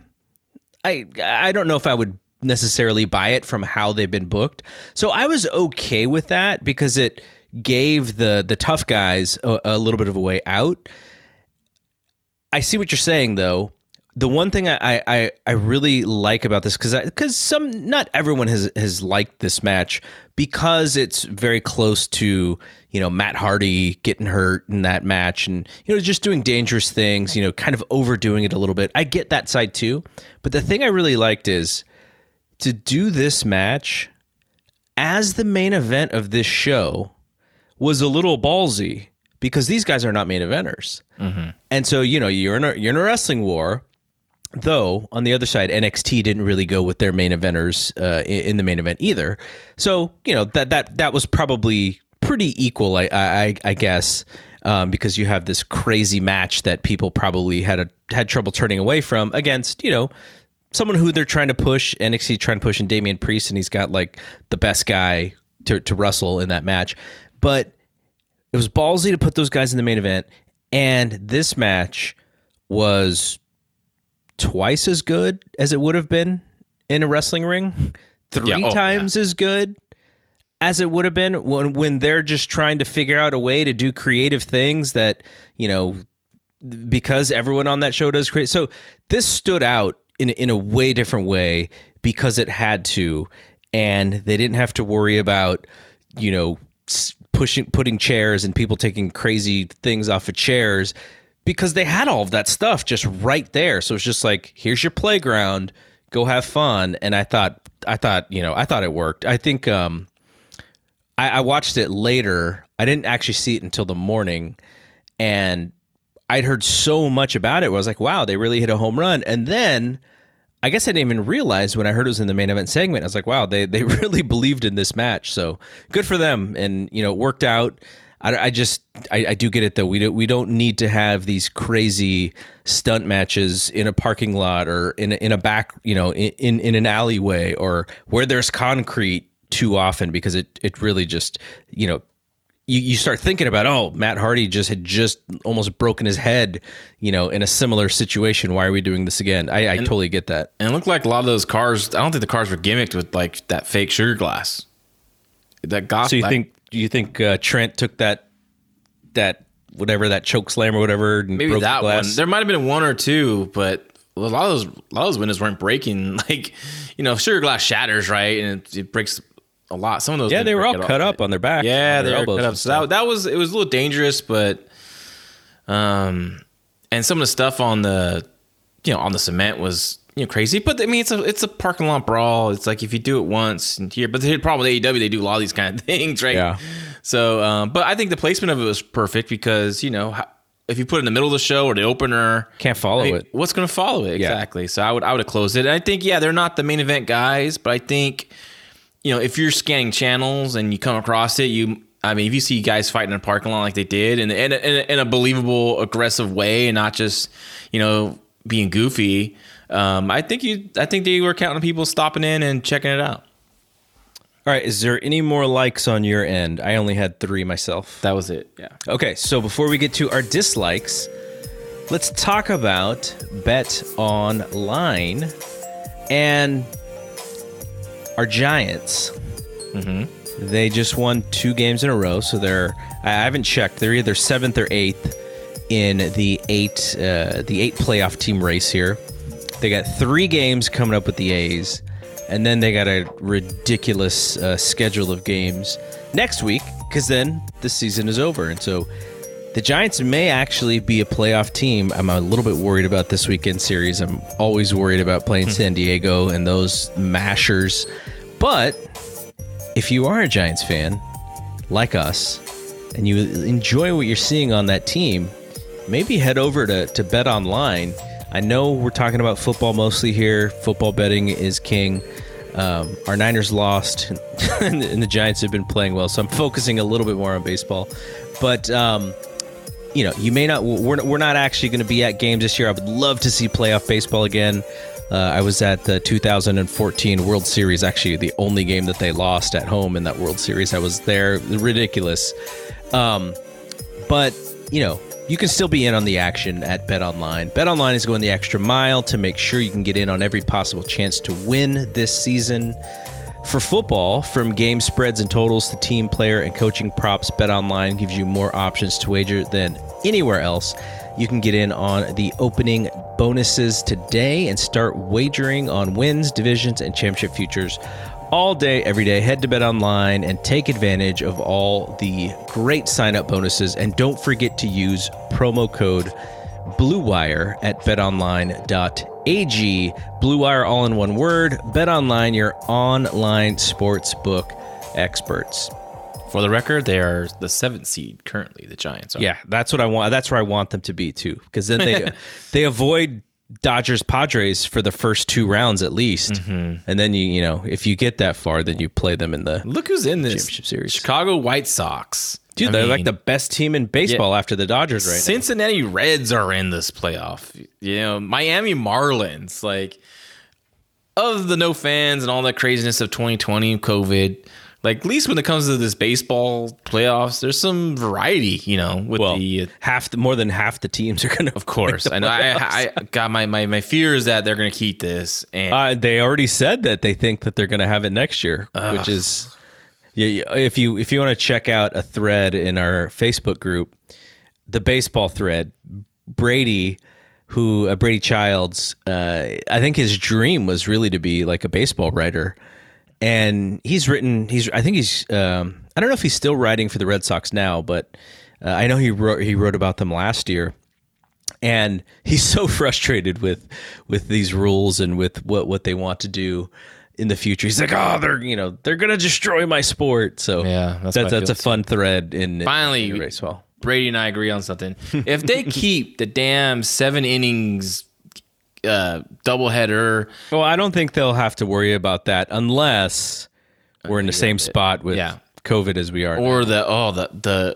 I don't know if I would necessarily buy it from how they've been booked. So I was okay with that because it gave the tough guys a little bit of a way out. I see what you're saying, though. the one thing I really like about this, because not everyone has liked this match because it's very close to, Matt Hardy getting hurt in that match and, just doing dangerous things, kind of overdoing it a little bit. I get that side too. But the thing I really liked is to do this match as the main event of this show was a little ballsy because these guys are not main eventers. Mm-hmm. And so, you're in a wrestling war. Though, on the other side, NXT didn't really go with their main eventers in the main event either. So, that was probably pretty equal, I guess, because you have this crazy match that people probably had trouble turning away from against, someone who they're trying to push, NXT trying to push, and Damian Priest, and he's got, like, the best guy to wrestle in that match. But it was ballsy to put those guys in the main event, and this match was twice as good as it would have been in a wrestling ring, three times as good as it would have been when they're just trying to figure out a way to do creative things that, because everyone on that show does create. So this stood out in a way different way because it had to, and they didn't have to worry about, putting chairs and people taking crazy things off of chairs, because they had all of that stuff just right there. So it's just like, here's your playground, go have fun. And I thought it worked. I think I watched it later. I didn't actually see it until the morning, and I'd heard so much about it where I was like, wow, they really hit a home run. And then I guess I didn't even realize when I heard it was in the main event segment, I was like, wow, they really believed in this match. So good for them. And, it worked out. I do get it though. We don't need to have these crazy stunt matches in a parking lot or in a back, in an alleyway or where there's concrete too often, because it really just, you start thinking about, oh, Matt Hardy had almost broken his head, in a similar situation. Why are we doing this again? I totally get that. And it looked like a lot of those cars, I don't think the cars were gimmicked with like that fake sugar glass. So you think Trent took that whatever, that choke slam or whatever, and maybe broke that the glass? One. There might have been one or two, but a lot of those windows weren't breaking. Like, sugar glass shatters, right, and it breaks a lot. Some of those, they were all cut up on their back. Yeah, they were cut up. So it was a little dangerous, but and some of the stuff on the on the cement was crazy. But I mean, it's a parking lot brawl. It's like if you do it once and here, but the problem with AEW, they do a lot of these kind of things, right? Yeah. So, but I think the placement of it was perfect because if you put it in the middle of the show or the opener, can't follow it. What's going to follow it exactly? Yeah. So I would have closed it. And I think they're not the main event guys, but I think if you're scanning channels and you come across it, if you see guys fighting in a parking lot like they did in a believable, aggressive way, and not just being goofy. I think they were counting on people stopping in and checking it out. All right. Is there any more likes on your end? I only had 3 myself. That was it. Yeah. Okay. So before we get to our dislikes, let's talk about Bet Online and our Giants. Mm-hmm. They just won 2 games in a row. So I haven't checked. They're either 7th or 8th in the 8 playoff team race here. They got 3 games coming up with the A's, and then they got a ridiculous schedule of games next week, because then the season is over. And so the Giants may actually be a playoff team. I'm a little bit worried about this weekend series. I'm always worried about playing San Diego and those mashers. But if you are a Giants fan, like us, and you enjoy what you're seeing on that team, maybe head over to Bet Online. I know we're talking about football mostly here. Football betting is king. Our Niners lost, and the Giants have been playing well, so I'm focusing a little bit more on baseball. But you may not. We're not actually going to be at games this year. I would love to see playoff baseball again. I was at the 2014 World Series, actually the only game that they lost at home in that World Series. I was there. Ridiculous. But you can still be in on the action at BetOnline. BetOnline is going the extra mile to make sure you can get in on every possible chance to win this season. For football, from game spreads and totals to team, player, and coaching props, BetOnline gives you more options to wager than anywhere else. You can get in on the opening bonuses today and start wagering on wins, divisions, and championship futures all day, every day. Head to BetOnline and take advantage of all the great sign-up bonuses. And don't forget to use promo code BlueWire at betonline.ag. Blue Wire all in one word. BetOnline, your online sportsbook experts. For the record, they are the 7th seed currently, the Giants are. Yeah, that's what I want. That's where I want them to be too, because then they avoid Dodgers Padres for the first 2 rounds at least, and then you know if you get that far, then you play them in the Look who's in this championship series. Chicago White Sox. Dude, they're like the best team in baseball after the Dodgers right now. Cincinnati Reds are in this playoff. You know, Miami Marlins, like, of the no fans and all that craziness of 2020 COVID. Like, at least when it comes to this baseball playoffs, there's some variety, you know, with more than half the teams are going to. Of course. And I got my fear is that they're going to keep this. And they already said that they think that they're going to have it next year, which is, if you want to check out a thread in our Facebook group, the baseball thread, Brady Childs, I think his dream was really to be like a baseball writer. And I don't know if he's still writing for the Red Sox now, but I know he wrote about them last year. And he's so frustrated with these rules and with what they want to do in the future. He's like, they're going to destroy my sport. So yeah, that's a fun thread in finally baseball. Brady and I agree on something. If they keep the damn 7 innings doubleheader. Well, I don't think they'll have to worry about that unless we're in the same spot with COVID as we are. Or now. the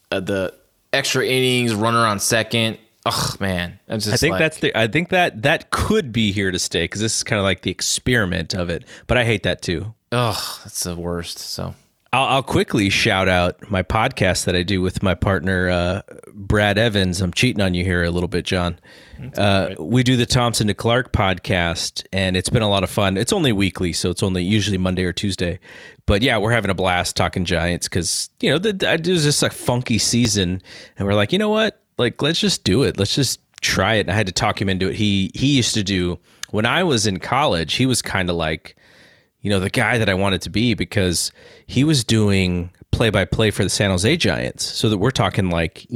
extra innings, runner on second. Oh man, I think that could be here to stay because this is kind of like the experiment of it. But I hate that too. Oh, that's the worst. So I'll quickly shout out my podcast that I do with my partner Brad Evans. I'm cheating on you here a little bit, John. We do the Thompson to Clark podcast, and it's been a lot of fun. It's only weekly, so it's only usually Monday or Tuesday. But yeah, we're having a blast talking Giants because it was just a funky season, and we're like, you know what? Like, let's just do it. Let's just try it. And I had to talk him into it. He used to do when I was in college. He was kind of like, the guy that I wanted to be because he was doing play-by-play for the San Jose Giants. So that we're talking like,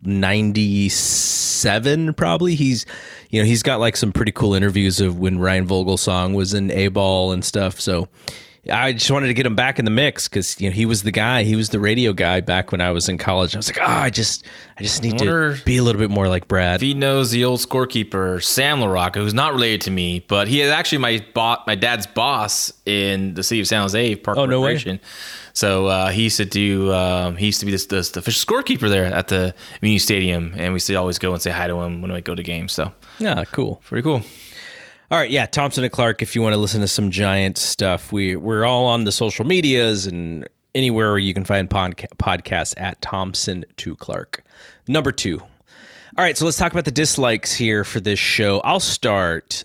97 probably. He's got like some pretty cool interviews of when Ryan Vogelsong was in A-ball and stuff. So I just wanted to get him back in the mix because he was the guy. He was the radio guy back when I was in college. I was like, I just need to be a little bit more like Brad. If he knows the old scorekeeper Sam LaRocca, who's not related to me, but he is actually my dad's boss in the city of San Jose Park Corporation. No way. So he used to be the official scorekeeper there at the Muni Stadium, and we used to always go and say hi to him when we go to games. So yeah, cool, pretty cool. All right, yeah, Thompson and Clark, if you want to listen to some Giants stuff, we're all on the social medias and anywhere where you can find podcasts at Thompson to Clark. Number 2. All right, so let's talk about the dislikes here for this show. I'll start.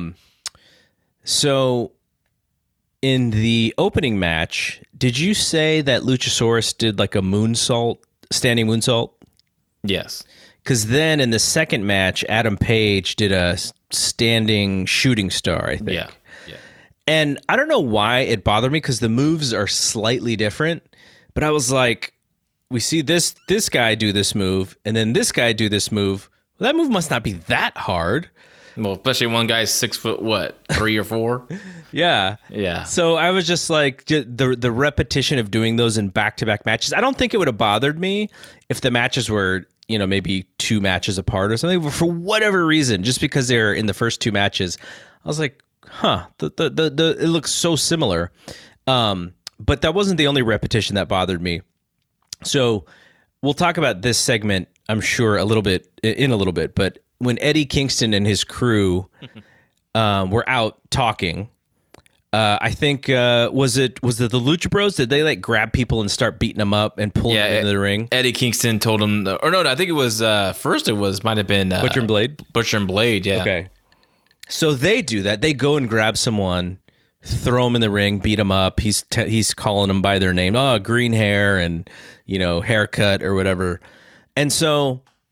So in the opening match, did you say that Luchasaurus did like a standing moonsault? Yes. Because then in the second match, Adam Page did a standing shooting star, I think. Yeah. And I don't know why it bothered me because the moves are slightly different. But I was like, we see this guy do this move, and then this guy do this move. Well, that move must not be that hard. Well, especially one guy's 6 foot, 3 or 4? Yeah. So I was just like, the repetition of doing those in back-to-back matches. I don't think it would have bothered me if the matches were, maybe 2 matches apart or something. But for whatever reason, just because they're in the first 2 matches, I was like, it looks so similar. But that wasn't the only repetition that bothered me. So we'll talk about this segment, I'm sure, in a little bit. But when Eddie Kingston and his crew were out talking, I think was it the Lucha Bros? Did they like grab people and start beating them up and pulling them into the ring? Eddie Kingston told them, I think it was might have been Butcher and Blade. Butcher and Blade, yeah. Okay, so they do that. They go and grab someone, throw them in the ring, beat them up. He's calling them by their name. Green hair and haircut or whatever. And so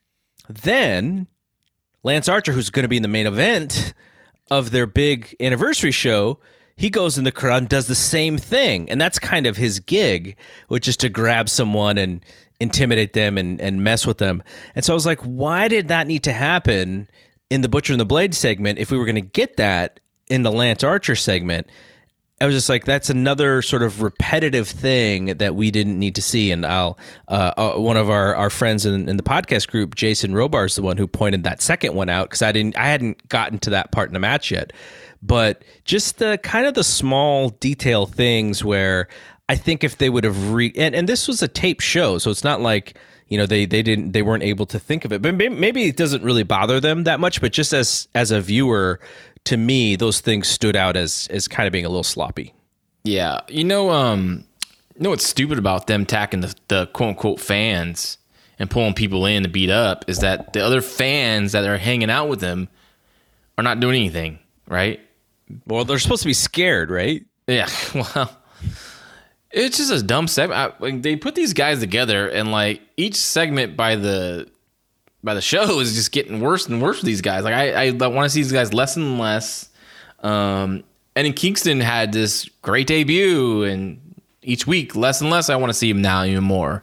Then Lance Archer, who's going to be in the main event of their big anniversary show, he goes in the crowd and does the same thing. And that's kind of his gig, which is to grab someone and intimidate them and mess with them. And so I was like, why did that need to happen in the Butcher and the Blade segment if we were going to get that in the Lance Archer segment? I was just like, that's another sort of repetitive thing that we didn't need to see. And one of our friends in the podcast group, Jason Robar, is the one who pointed that second one out because I hadn't gotten to that part in the match yet. But just the kind of the small detail things where I think if they would have and this was a tape show, so it's not like, you know, they weren't able to think of it. But maybe it doesn't really bother them that much. But just as a viewer, to me, those things stood out as kind of being a little sloppy. Yeah, you know what's stupid about them attacking the quote unquote fans and pulling people in to beat up is that the other fans that are hanging out with them are not doing anything, right? Well, they're supposed to be scared, right? Yeah. Well, it's just a dumb segment. They put these guys together, and like each segment by the show is just getting worse and worse for these guys. Like I want to see these guys less and less. And then Kingston had this great debut, and each week less and less. I want to see him now even more.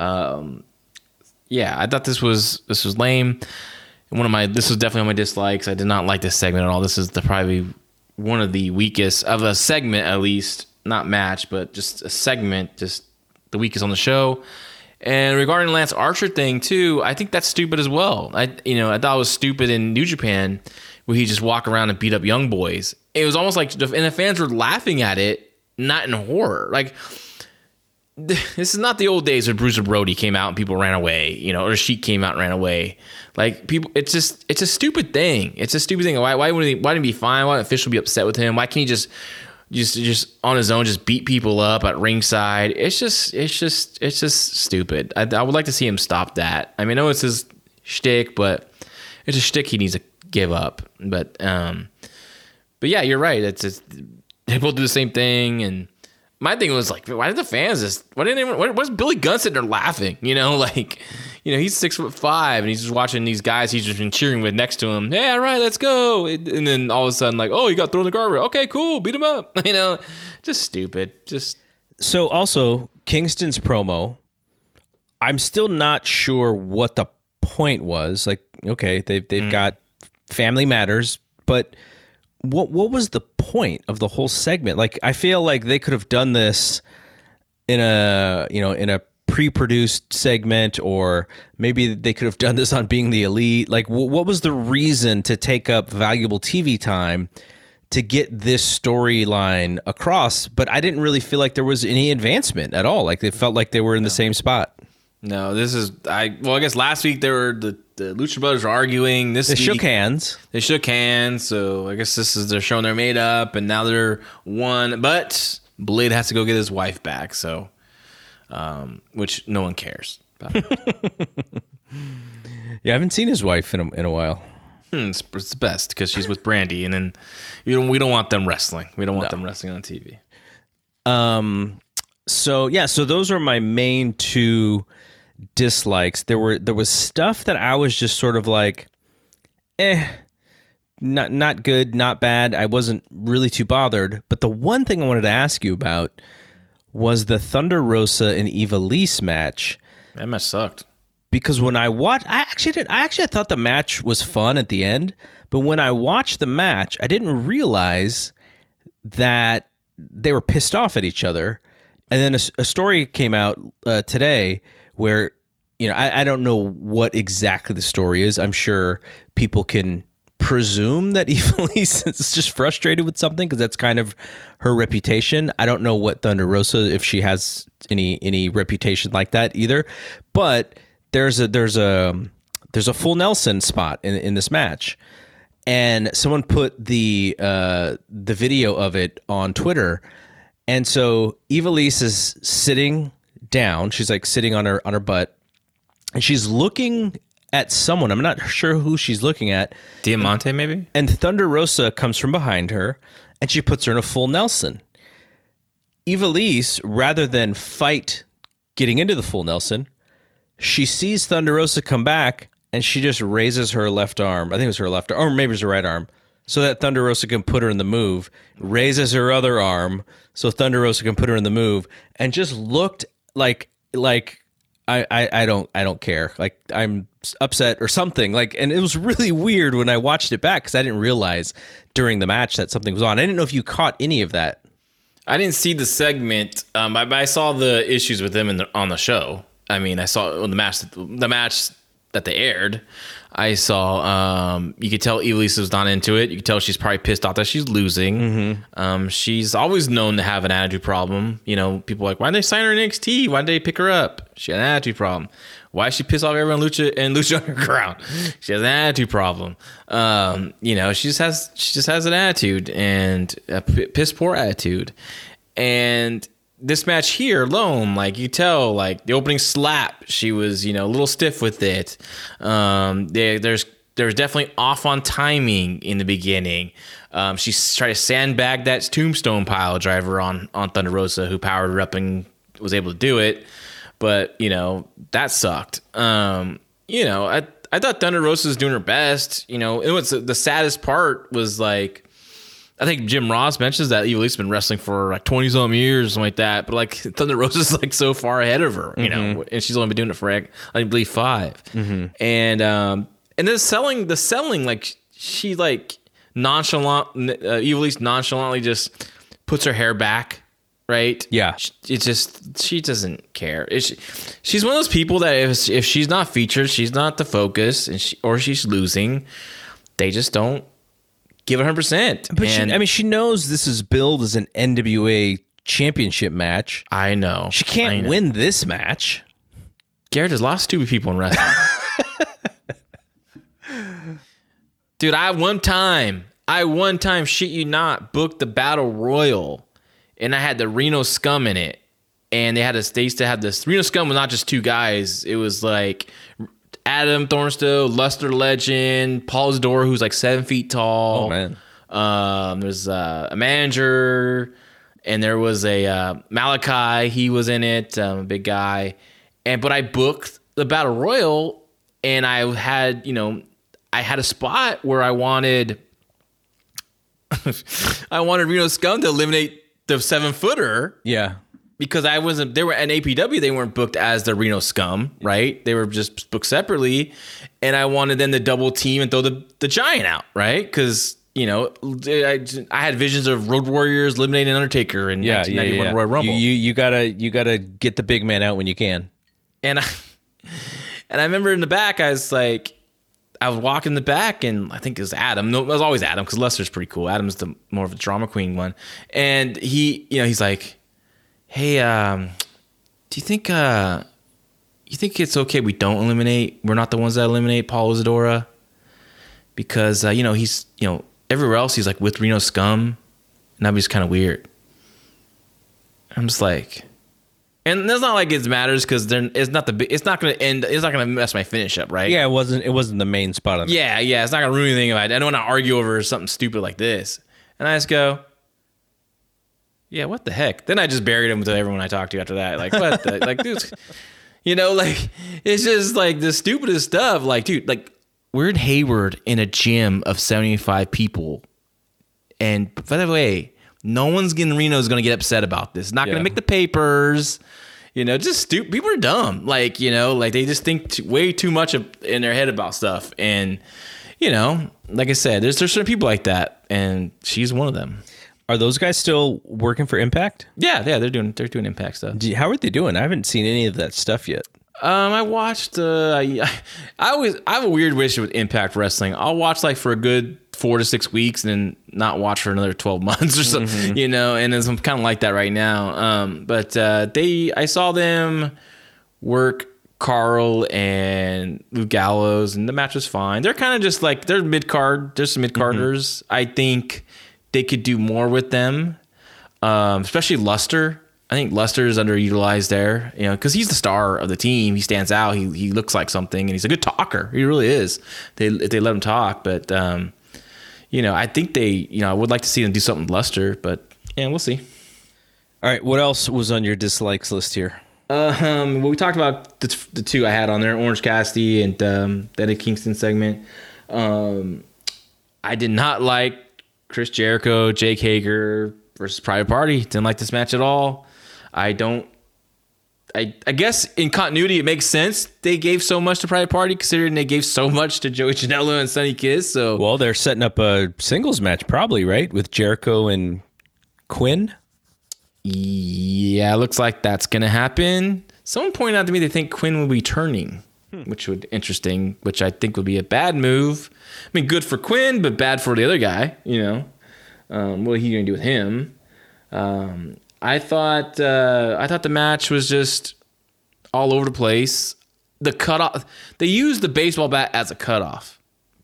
Yeah, I thought this was lame. And this was definitely on my dislikes. I did not like this segment at all. This is probably one of the weakest of a segment, at least not match, but just a segment, just the weakest on the show. And regarding Lance Archer thing too, I think that's stupid as well. I thought it was stupid in New Japan where he just walk around and beat up young boys. It was almost like, and the fans were laughing at it, not in horror. Like, this is not the old days where Bruiser Brody came out and people ran away, or Sheik came out and ran away. Like, people, it's a stupid thing. It's a stupid thing. Why wouldn't he be fine? Why would an official be upset with him? Why can't he just on his own just beat people up at ringside? It's just stupid. I would like to see him stop that. I mean, I know it's his shtick, but it's a shtick he needs to give up. But yeah, you're right. They both do the same thing. And my thing was like, why did the fans what's Billy Gunn sitting there laughing? He's 6'5" and he's just watching these guys he's just been cheering with next to him. Yeah, all right, let's go. And then all of a sudden, like, oh, you got thrown in the garbage. Okay, cool, beat him up. Just stupid. So also Kingston's promo, I'm still not sure what the point was. Like, okay, they've got Family Matters, but what was the point of the whole segment? Like, I feel like they could have done this in a pre-produced segment, or maybe they could have done this on Being the Elite. Like, what was the reason to take up valuable TV time to get this storyline across? But I didn't really feel like there was any advancement at all. Like, they felt like they were in the same spot. No, I guess last week they were the Lucha Brothers were arguing. They shook hands. So I guess they're showing they're made up, and now they're one. But Blade has to go get his wife back. So, which no one cares about. Yeah, I haven't seen his wife in a while. It's best because she's with Brandy, and then we don't want them wrestling. We don't want them wrestling on TV. So those are my main two dislikes. There was stuff that I was just sort of like, not good, not bad. I wasn't really too bothered. But the one thing I wanted to ask you about was the Thunder Rosa and Ivelisse match. That match sucked. Because when I watched, I actually thought the match was fun at the end. But when I watched the match, I didn't realize that they were pissed off at each other. And then a story came out today where, I don't know what exactly the story is. I'm sure people can presume that Ivelisse is just frustrated with something because that's kind of her reputation. I don't know what Thunder Rosa, if she has any reputation like that either. But there's a full Nelson spot in this match, and someone put the video of it on Twitter. And so Ivelisse is sitting down. She's like sitting on her butt, and she's looking at someone. I'm not sure who she's looking at. Diamante, maybe? And Thunder Rosa comes from behind her, and she puts her in a full Nelson. Ivelisse, rather than fight getting into the full Nelson, she sees Thunder Rosa come back and she just raises her left arm. I think it was her left arm, or maybe it was her right arm, so that Thunder Rosa can put her in the move. Raises her other arm so Thunder Rosa can put her in the move, and just looked like I don't care. Like I'm upset or something. Like, and it was really weird when I watched it back because I didn't realize during the match that something was on. I didn't know if you caught any of that. I didn't see the segment, but I saw the issues with them on the show. I mean, I saw the match that they aired. I saw you could tell Ivelisse was not into it. You could tell she's probably pissed off that she's losing. She's always known to have an attitude problem. You know, people are like, why did they sign her in NXT? Why did they pick her up? She had an attitude problem. Why she piss off everyone in Lucha Underground? She has an attitude problem. You know, she just has an attitude, and a piss poor attitude. And this match here alone, like you tell, like the opening slap, she was, you know, a little stiff with it. There's definitely off on timing in the beginning. She tried to sandbag that tombstone pile driver on Thunder Rosa, who powered her up and was able to do it. But, you know, that sucked. You know, I thought Thunder Rosa was doing her best. You know, it was the saddest part was like, I think Jim Ross mentions that Ivelisse has been wrestling for like 20-something years or something like that. But like Thunder Rosa's like so far ahead of her, you know, and she's only been doing it for I believe 5. And then the selling, like she like Ivelisse nonchalantly just puts her hair back. Right? Yeah. She doesn't care. She's one of those people that if she's not featured, she's not the focus, and she's losing, they just don't give 100%. But she knows this is billed as an NWA championship match. I know. She can't win this match. Garrett, there's a lot of stupid people in wrestling. Dude, I one time, shit you not, booked the Battle Royal. And I had the Reno Scum in it. And they used to have this. Reno Scum was not just 2 guys. It was like Adam Thornstowe, Luster Legend, Paul Isadora, who's like 7 feet tall. Oh, man. There's a manager. And there was a Malachi. He was in it, a big guy. But I booked the Battle Royal. And I had a spot where I wanted Reno Scum to eliminate the 7-footer. Yeah. Because they were at APW, they weren't booked as the Reno Scum, right? They were just booked separately. And I wanted them to double team and throw the Giant out, right? Because, you know, I had visions of Road Warriors eliminating Undertaker in 1991 Royal Rumble. You gotta get the big man out when you can. And I remember in the back, I was walking in the back, and I think it was Adam. No, it was always Adam because Lester's pretty cool. Adam's the more of a drama queen one, and he's like, "Hey, do you think it's okay we don't eliminate? We're not the ones that eliminate Paul Isadora because he's everywhere else he's like with Reno Scum, and that'd be just kind of weird." I'm just like. And it's not like it matters because it's not going to end. It's not going to mess my finish up, right? Yeah, it wasn't the main spot of it. Yeah. It's not going to ruin anything. I don't want to argue over something stupid like this. And I just go, yeah, what the heck? Then I just buried him to everyone I talked to after that. Like, what the like, dude, like it's just like the stupidest stuff. Like, dude, like we're in Hayward in a gym of 75 people, and by the way. No one's getting Reno's going to get upset about this. It's not going to make the papers. Just stupid. People are dumb. Like, they just think way too much in their head about stuff. And, like I said, there's certain people like that. And she's one of them. Are those guys still working for Impact? Yeah, they're doing Impact stuff. How are they doing? I haven't seen any of that stuff yet. I watched. I have a weird relationship with Impact Wrestling. I'll watch like for a good 4 to 6 weeks and then not watch for another 12 months or something, and then I'm kind of like that right now. But I saw them work Carl and Luke Gallows, and the match was fine. They're kind of just like they're mid card. There's some mid carders. I think they could do more with them, especially Luster. I think Luster is underutilized there, because he's the star of the team. He stands out. He looks like something, and he's a good talker. He really is. If they let him talk, but I think I would like to see them do something with Luster, but we'll see. All right, what else was on your dislikes list here? Well, we talked about the two I had on there, Orange Cassidy and the Eddie Kingston segment. I did not like Chris Jericho, Jake Hager versus Private Party. Didn't like this match at all. I guess in continuity, it makes sense they gave so much to Private Party, considering they gave so much to Joey Janela and Sonny Kiss. So, well, they're setting up a singles match, probably, right, with Jericho and Quinn. Yeah, looks like that's going to happen. Someone pointed out to me they think Quinn will be turning, which would interesting, which I think would be a bad move. I mean, good for Quinn, but bad for the other guy. What are you going to do with him? I thought the match was just all over the place. The cutoff, they used the baseball bat as a cutoff.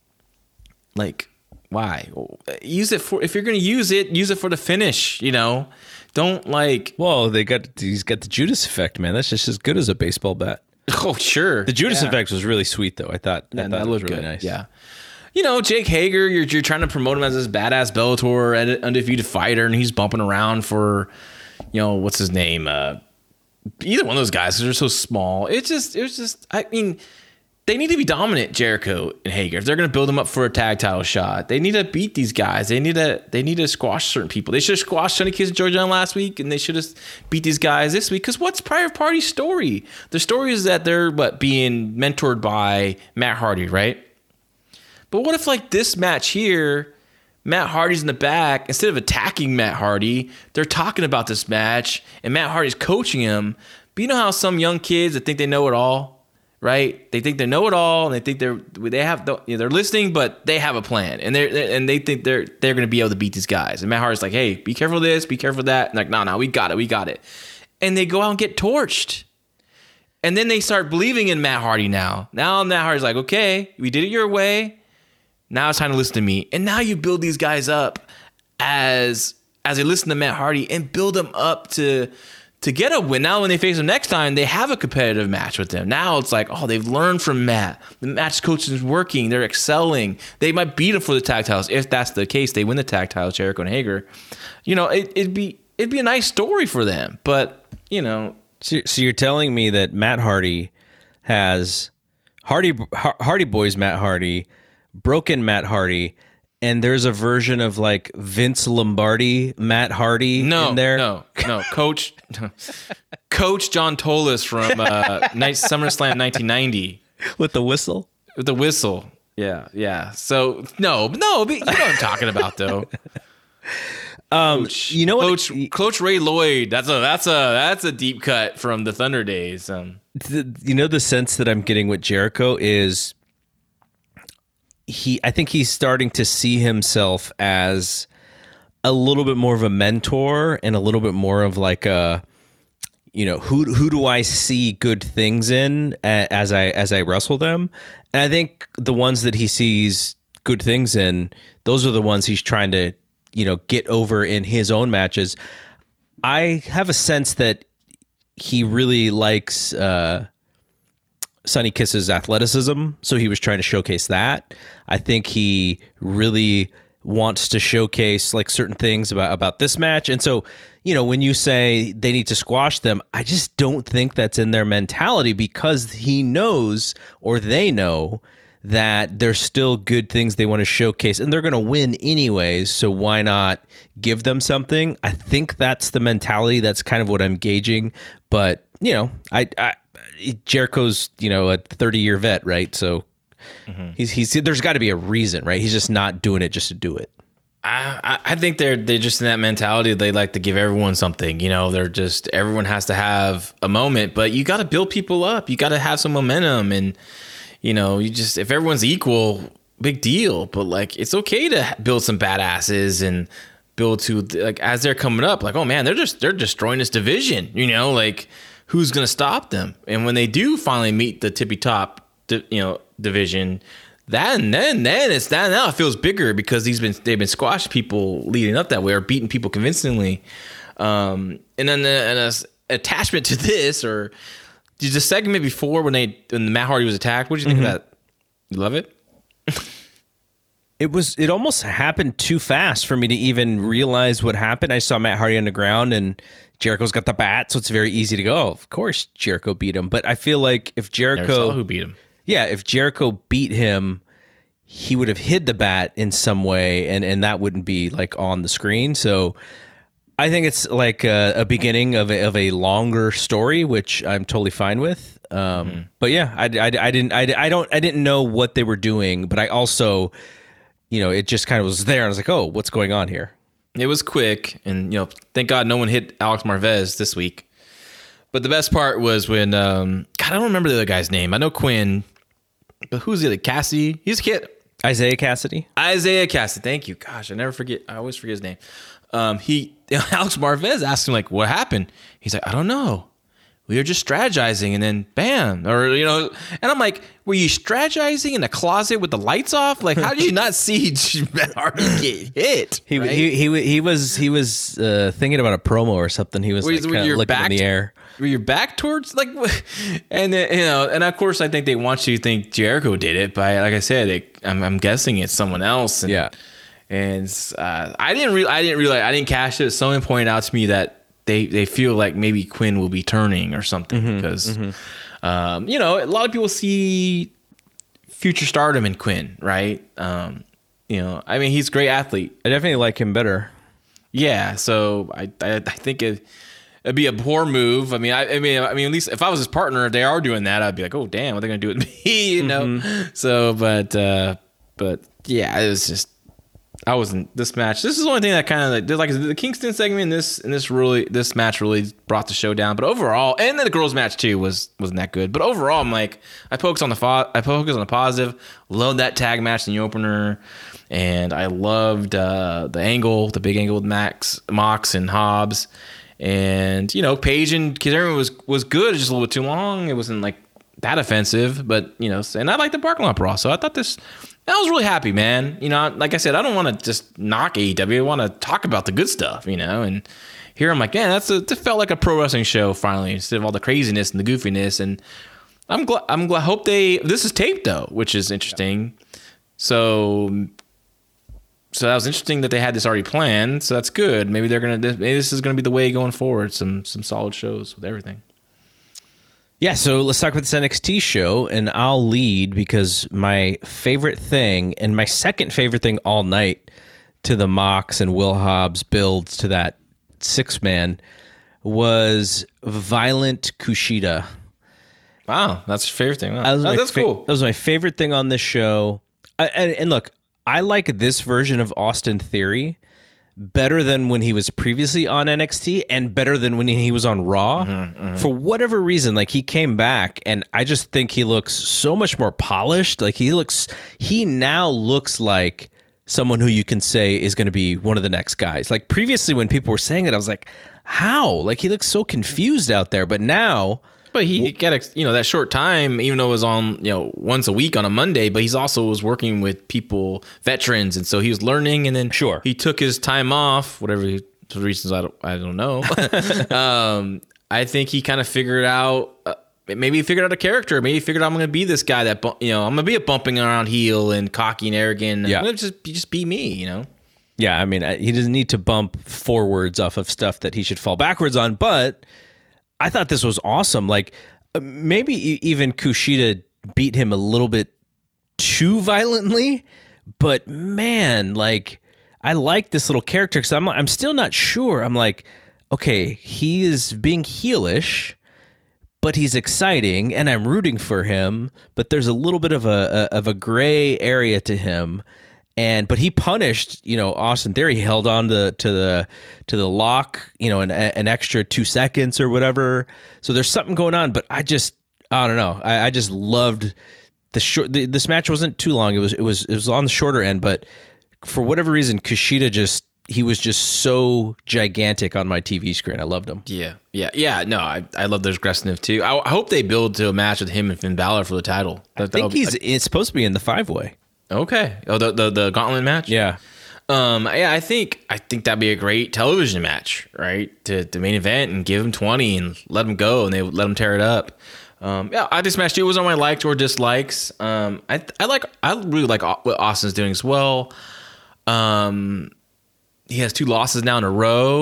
Like, why? Use it for, if you're going to use it for the finish. Don't like. Well, he's got the Judas effect, man. That's just as good as a baseball bat. Oh, sure. The Judas effect was really sweet, though. I thought that it was really good. nice. Yeah. Jake Hager, you're trying to promote him as this badass Bellator undefeated fighter, and he's bumping around for, what's his name? Either one of those guys, because they're so small. It was just, I mean, they need to be dominant, Jericho and Hager. If they're going to build them up for a tag title shot, they need to beat these guys. They need to squash certain people. They should have squashed Sonny Kiss and George Allen last week, and they should have beat these guys this week. Because what's Private Party's story? The story is that they're being mentored by Matt Hardy, right? But what if, like, this match here, Matt Hardy's in the back, instead of attacking Matt Hardy, they're talking about this match, and Matt Hardy's coaching him. But you know how some young kids that think they know it all, right? They think they know it all, and they think they're listening, but they have a plan, and they think they're going to be able to beat these guys. And Matt Hardy's like, "Hey, be careful of this, be careful of that." And like, no, we got it. And they go out and get torched. And then they start believing in Matt Hardy now. Now Matt Hardy's like, "Okay, we did it your way. Now it's time to listen to me." And now you build these guys up as they listen to Matt Hardy and build them up to get a win. Now when they face him next time, they have a competitive match with them. Now it's like, oh, they've learned from Matt. The match coaching is working. They're excelling. They might beat him for the tag titles. If that's the case, they win the tag titles, Jericho and Hager. It'd be a nice story for them. But, So you're telling me that Matt Hardy has Hardy Boys Matt Hardy, Broken Matt Hardy, and there's a version of like Vince Lombardi Matt Hardy in there? No. Coach John Tolis from SummerSlam 1990. With the whistle? With the whistle. Yeah. So, no, but you know what I'm talking about, though. You know what? Coach Ray Lloyd. That's a deep cut from the Thunder days. The sense that I'm getting with Jericho is I think he's starting to see himself as a little bit more of a mentor and a little bit more of like a, who do I see good things in as I wrestle them? And I think the ones that he sees good things in, those are the ones he's trying to, get over in his own matches. I have a sense that he really likes Sonny Kiss's athleticism, so he was trying to showcase that. I think he really wants to showcase like certain things about this match. And so, when you say they need to squash them, I just don't think that's in their mentality, because he knows, or they know, that there's still good things they want to showcase, and they're going to win anyways, so why not give them something? I think that's the mentality. That's kind of what I'm gauging. But, Jericho's, a 30-year vet, right? So he's there's got to be a reason, right? He's just not doing it just to do it. I think they're just in that mentality. They like to give everyone something. Everyone has to have a moment, but you got to build people up. You got to have some momentum, and if everyone's equal, big deal. But like, it's okay to build some badasses and build to, like, as they're coming up, like, oh man, they're destroying this division. Like, who's going to stop them? And when they do finally meet the tippy top, division, then now it feels bigger, because they've been squashing people leading up that way, or beating people convincingly. And then an attachment to this, or the segment before when Matt Hardy was attacked, what did you think of that? You love it? It almost happened too fast for me to even realize what happened. I saw Matt Hardy on the ground, and Jericho's got the bat, so it's very easy to go, oh, of course Jericho beat him. But I feel like if Never saw Jericho, who beat him. yeah, if Jericho beat him, he would have hid the bat in some way, and that wouldn't be like on the screen. So I think it's like a beginning of a longer story, which I'm totally fine with. But yeah, I didn't know what they were doing, but I also, it just kind of was there. And I was like, oh, what's going on here? It was quick, and thank God no one hit Alex Marvez this week. But the best part was when God, I don't remember the other guy's name. I know Quinn, but who's the other? Cassie? He's a kid. Isaiah Cassidy. Thank you. Gosh, I always forget his name. Alex Marvez asked him like, what happened? He's like, I don't know. We were just strategizing, and then bam, and I'm like, were you strategizing in a closet with the lights off? Like, how did you not see Hardy get hit? He was thinking about a promo or something. He was kind of looking in the air. Were your back towards and then, and of course I think they want you to think Jericho did it, but like I said, I'm guessing it's someone else. And, yeah, and I didn't realize I didn't catch it. Someone pointed out to me that they feel like maybe Quinn will be turning or something because a lot of people see future stardom in Quinn, right? I mean, he's a great athlete. I definitely like him better. Yeah, so I think it'd be a poor move. I mean, at least if I was his partner, if they are doing that, I'd be like, oh damn, what are they gonna do with me? So, but yeah, it was just. I wasn't this match. This is the only thing that kind of like the Kingston segment. This match really brought the show down. But overall, and then the girls match too wasn't that good. But overall, I'm like, I focus on the positive. Loved that tag match in the opener, and I loved the big angle with Mox and Hobbs, and Paige and Kazarian was good. It was just a little bit too long. It wasn't like that offensive, but and I like the parking lot brawl. So I thought this. I was really happy, man. Like I said, I don't want to just knock AEW. I want to talk about the good stuff, and here I'm like, man, it felt like a pro wrestling show finally, instead of all the craziness and the goofiness. And I'm glad. Hope this is taped though, which is interesting. So that was interesting that they had this already planned. So that's good. Maybe this is gonna be the way going forward. Some solid shows with everything. Yeah, so let's talk about this NXT show, and I'll lead because my favorite thing, and my second favorite thing all night to the Mox and Will Hobbs builds to that 6-man was Violent Kushida. Wow, that's your favorite thing. Wow. That's cool. That was my favorite thing on this show. And look, I like this version of Austin Theory better than when he was previously on NXT and better than when he was on Raw. For whatever reason, like he came back and I just think he looks so much more polished. Like he now looks like someone who you can say is going to be one of the next guys. Like previously when people were saying it, I was like, how? Like he looks so confused out there, but now... But he got that short time, even though it was on once a week on a Monday. But he's also was working with veterans, and so he was learning. And then he took his time off, whatever the reasons I don't know. I think he kind of figured out. Maybe he figured out a character. Maybe he figured out I'm going to be this guy that I'm going to be a bumping around heel and cocky and arrogant. Yeah, I'm going to just be me. Yeah, I mean he doesn't need to bump forwards off of stuff that he should fall backwards on, but. I thought this was awesome. Like maybe even Kushida beat him a little bit too violently, but man, like I like this little character because I'm still not sure. I'm like, okay, he is being heelish, but he's exciting, and I'm rooting for him. But there's a little bit of a gray area to him. But he punished, Austin Theory. He held on to the lock, an extra 2 seconds or whatever. So there's something going on. But I don't know. I just loved this match wasn't too long. It was on the shorter end. But for whatever reason, Kushida he was just so gigantic on my TV screen. I loved him. Yeah. No, I love their aggressiveness too. I hope they build to a match with him and Finn Balor for the title. I think it's supposed to be in the 5-way. Okay. Oh, the gauntlet match? Yeah. I think that'd be a great television match, right? To main event and give him 20 and let him go, and they let him tear it up. This match too was on my likes or dislikes. I really like what Austin's doing as well. He has 2 losses now in a row,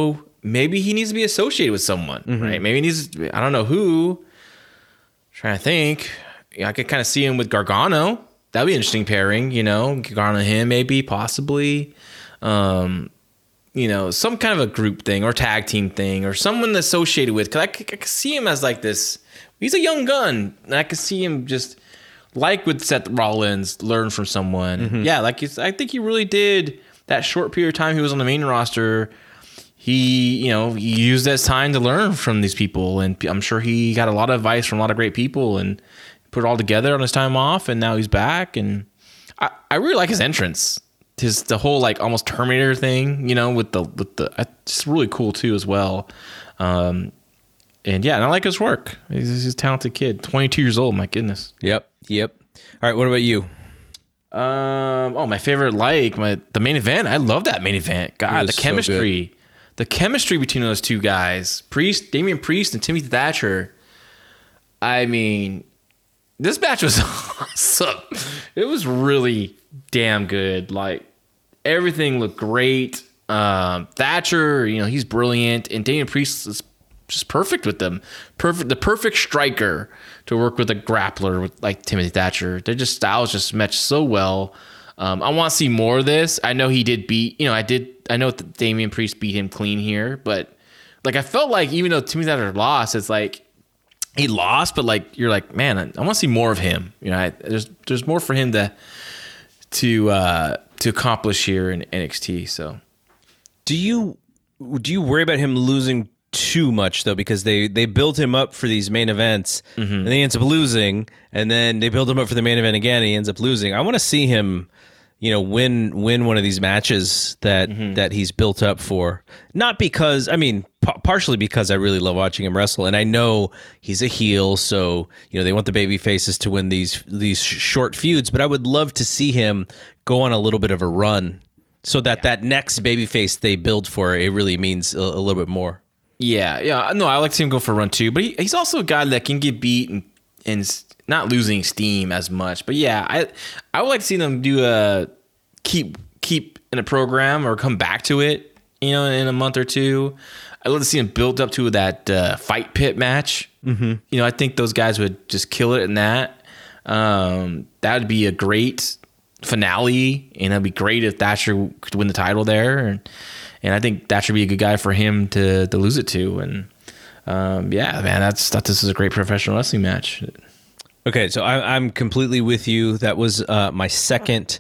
maybe he needs to be associated with someone, right? Maybe he needs, I don't know who. Trying to think. I could kind of see him with Gargano. That'd be an interesting pairing, Gargano and him, maybe, possibly. Some kind of a group thing or tag team thing or someone associated with. Because I could see him as like this. He's a young gun. And I could see him just, like with Seth Rollins, learn from someone. Yeah, I think he really did that short period of time he was on the main roster. He used that time to learn from these people, and I'm sure he got a lot of advice from a lot of great people and put it all together on his time off, and now he's back. And I really like his entrance. The whole like almost Terminator thing, with the it's really cool too as well. And I like his work. He's a talented kid, 22 years old. My goodness. Yep. All right, what about you? My favorite, the main event. I love that main event. God, the chemistry. So the chemistry between those two guys, Damian Priest and Timothy Thatcher. I mean, this match was awesome. It was really damn good. Like, everything looked great. Thatcher, he's brilliant, and Damian Priest is just perfect with them. The perfect striker to work with a grappler with like Timothy Thatcher. Their styles just match so well. I want to see more of this. I know he did beat, I know that Damian Priest beat him clean here, but like I felt like even though Timothy Thatcher lost, it's like he lost, but like you're like, man, I want to see more of him. There's more for him to accomplish here in NXT. So, do you worry about him losing too much though, because they build him up for these main events and then he ends up losing, and then they build him up for the main event again and he ends up losing? I want to see him win one of these matches that he's built up for. Not because, partially because I really love watching him wrestle, and I know he's a heel, so they want the baby faces to win these short feuds, but I would love to see him go on a little bit of a run so that next baby face they build for, it really means a little bit more. Yeah. No, I like to see him go for a run too, but he's also a guy that can get beat and not losing steam as much. But yeah, I would like to see them do a keep in a program or come back to it, in a month or two. I'd love to see him build up to that fight pit match. I think those guys would just kill it in that. That would be a great finale, and it'd be great if Thatcher could win the title there. And I think that should be a good guy for him to lose it to. And man, thought this was a great professional wrestling match. Okay, so I'm completely with you. That was my second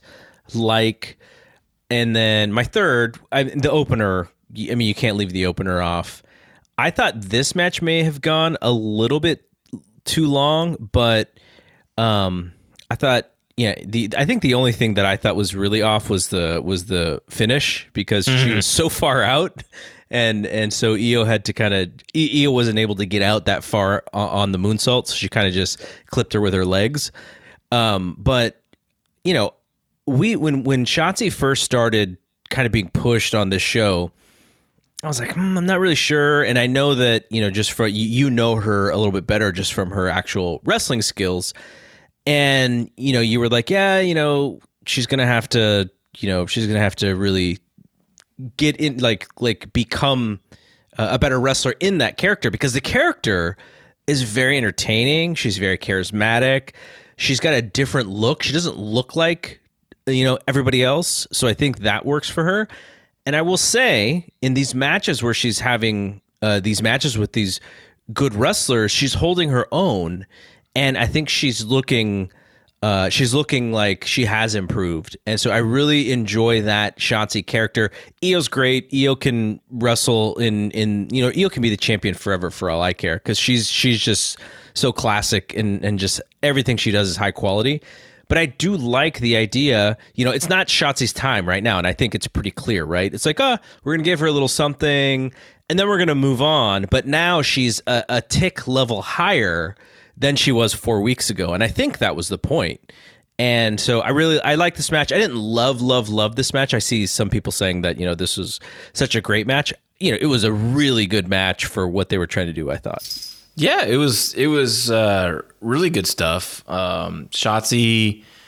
and then my third, the opener. You can't leave the opener off. I thought this match may have gone a little bit too long, but I thought. Yeah, I think the only thing that I thought was really off was the finish, because she was so far out, and so Io had to Io wasn't able to get out that far on the moonsault, so she kind of just clipped her with her legs. But when Shotzi first started kind of being pushed on this show, I was like, I'm not really sure, and I know that just for her a little bit better just from her actual wrestling skills. And, you were like, she's going to have to, really get in, like become a better wrestler in that character, because the character is very entertaining. She's very charismatic. She's got a different look. She doesn't look like, everybody else. So I think that works for her. And I will say, in these matches where she's having these matches with these good wrestlers, she's holding her own. And I think she's looking like she has improved. And so I really enjoy that Shotzi character. Io's great. Io can wrestle Io can be the champion forever for all I care, because she's just so classic and just everything she does is high quality. But I do like the idea, it's not Shotzi's time right now. And I think it's pretty clear, right? It's like, we're going to give her a little something and then we're going to move on. But now she's a tick level higher than she was 4 weeks ago. And I think that was the point. And so I like this match. I didn't love this match. I see some people saying that, this was such a great match. It was a really good match for what they were trying to do, I thought. Yeah, it was really good stuff. Shotzi,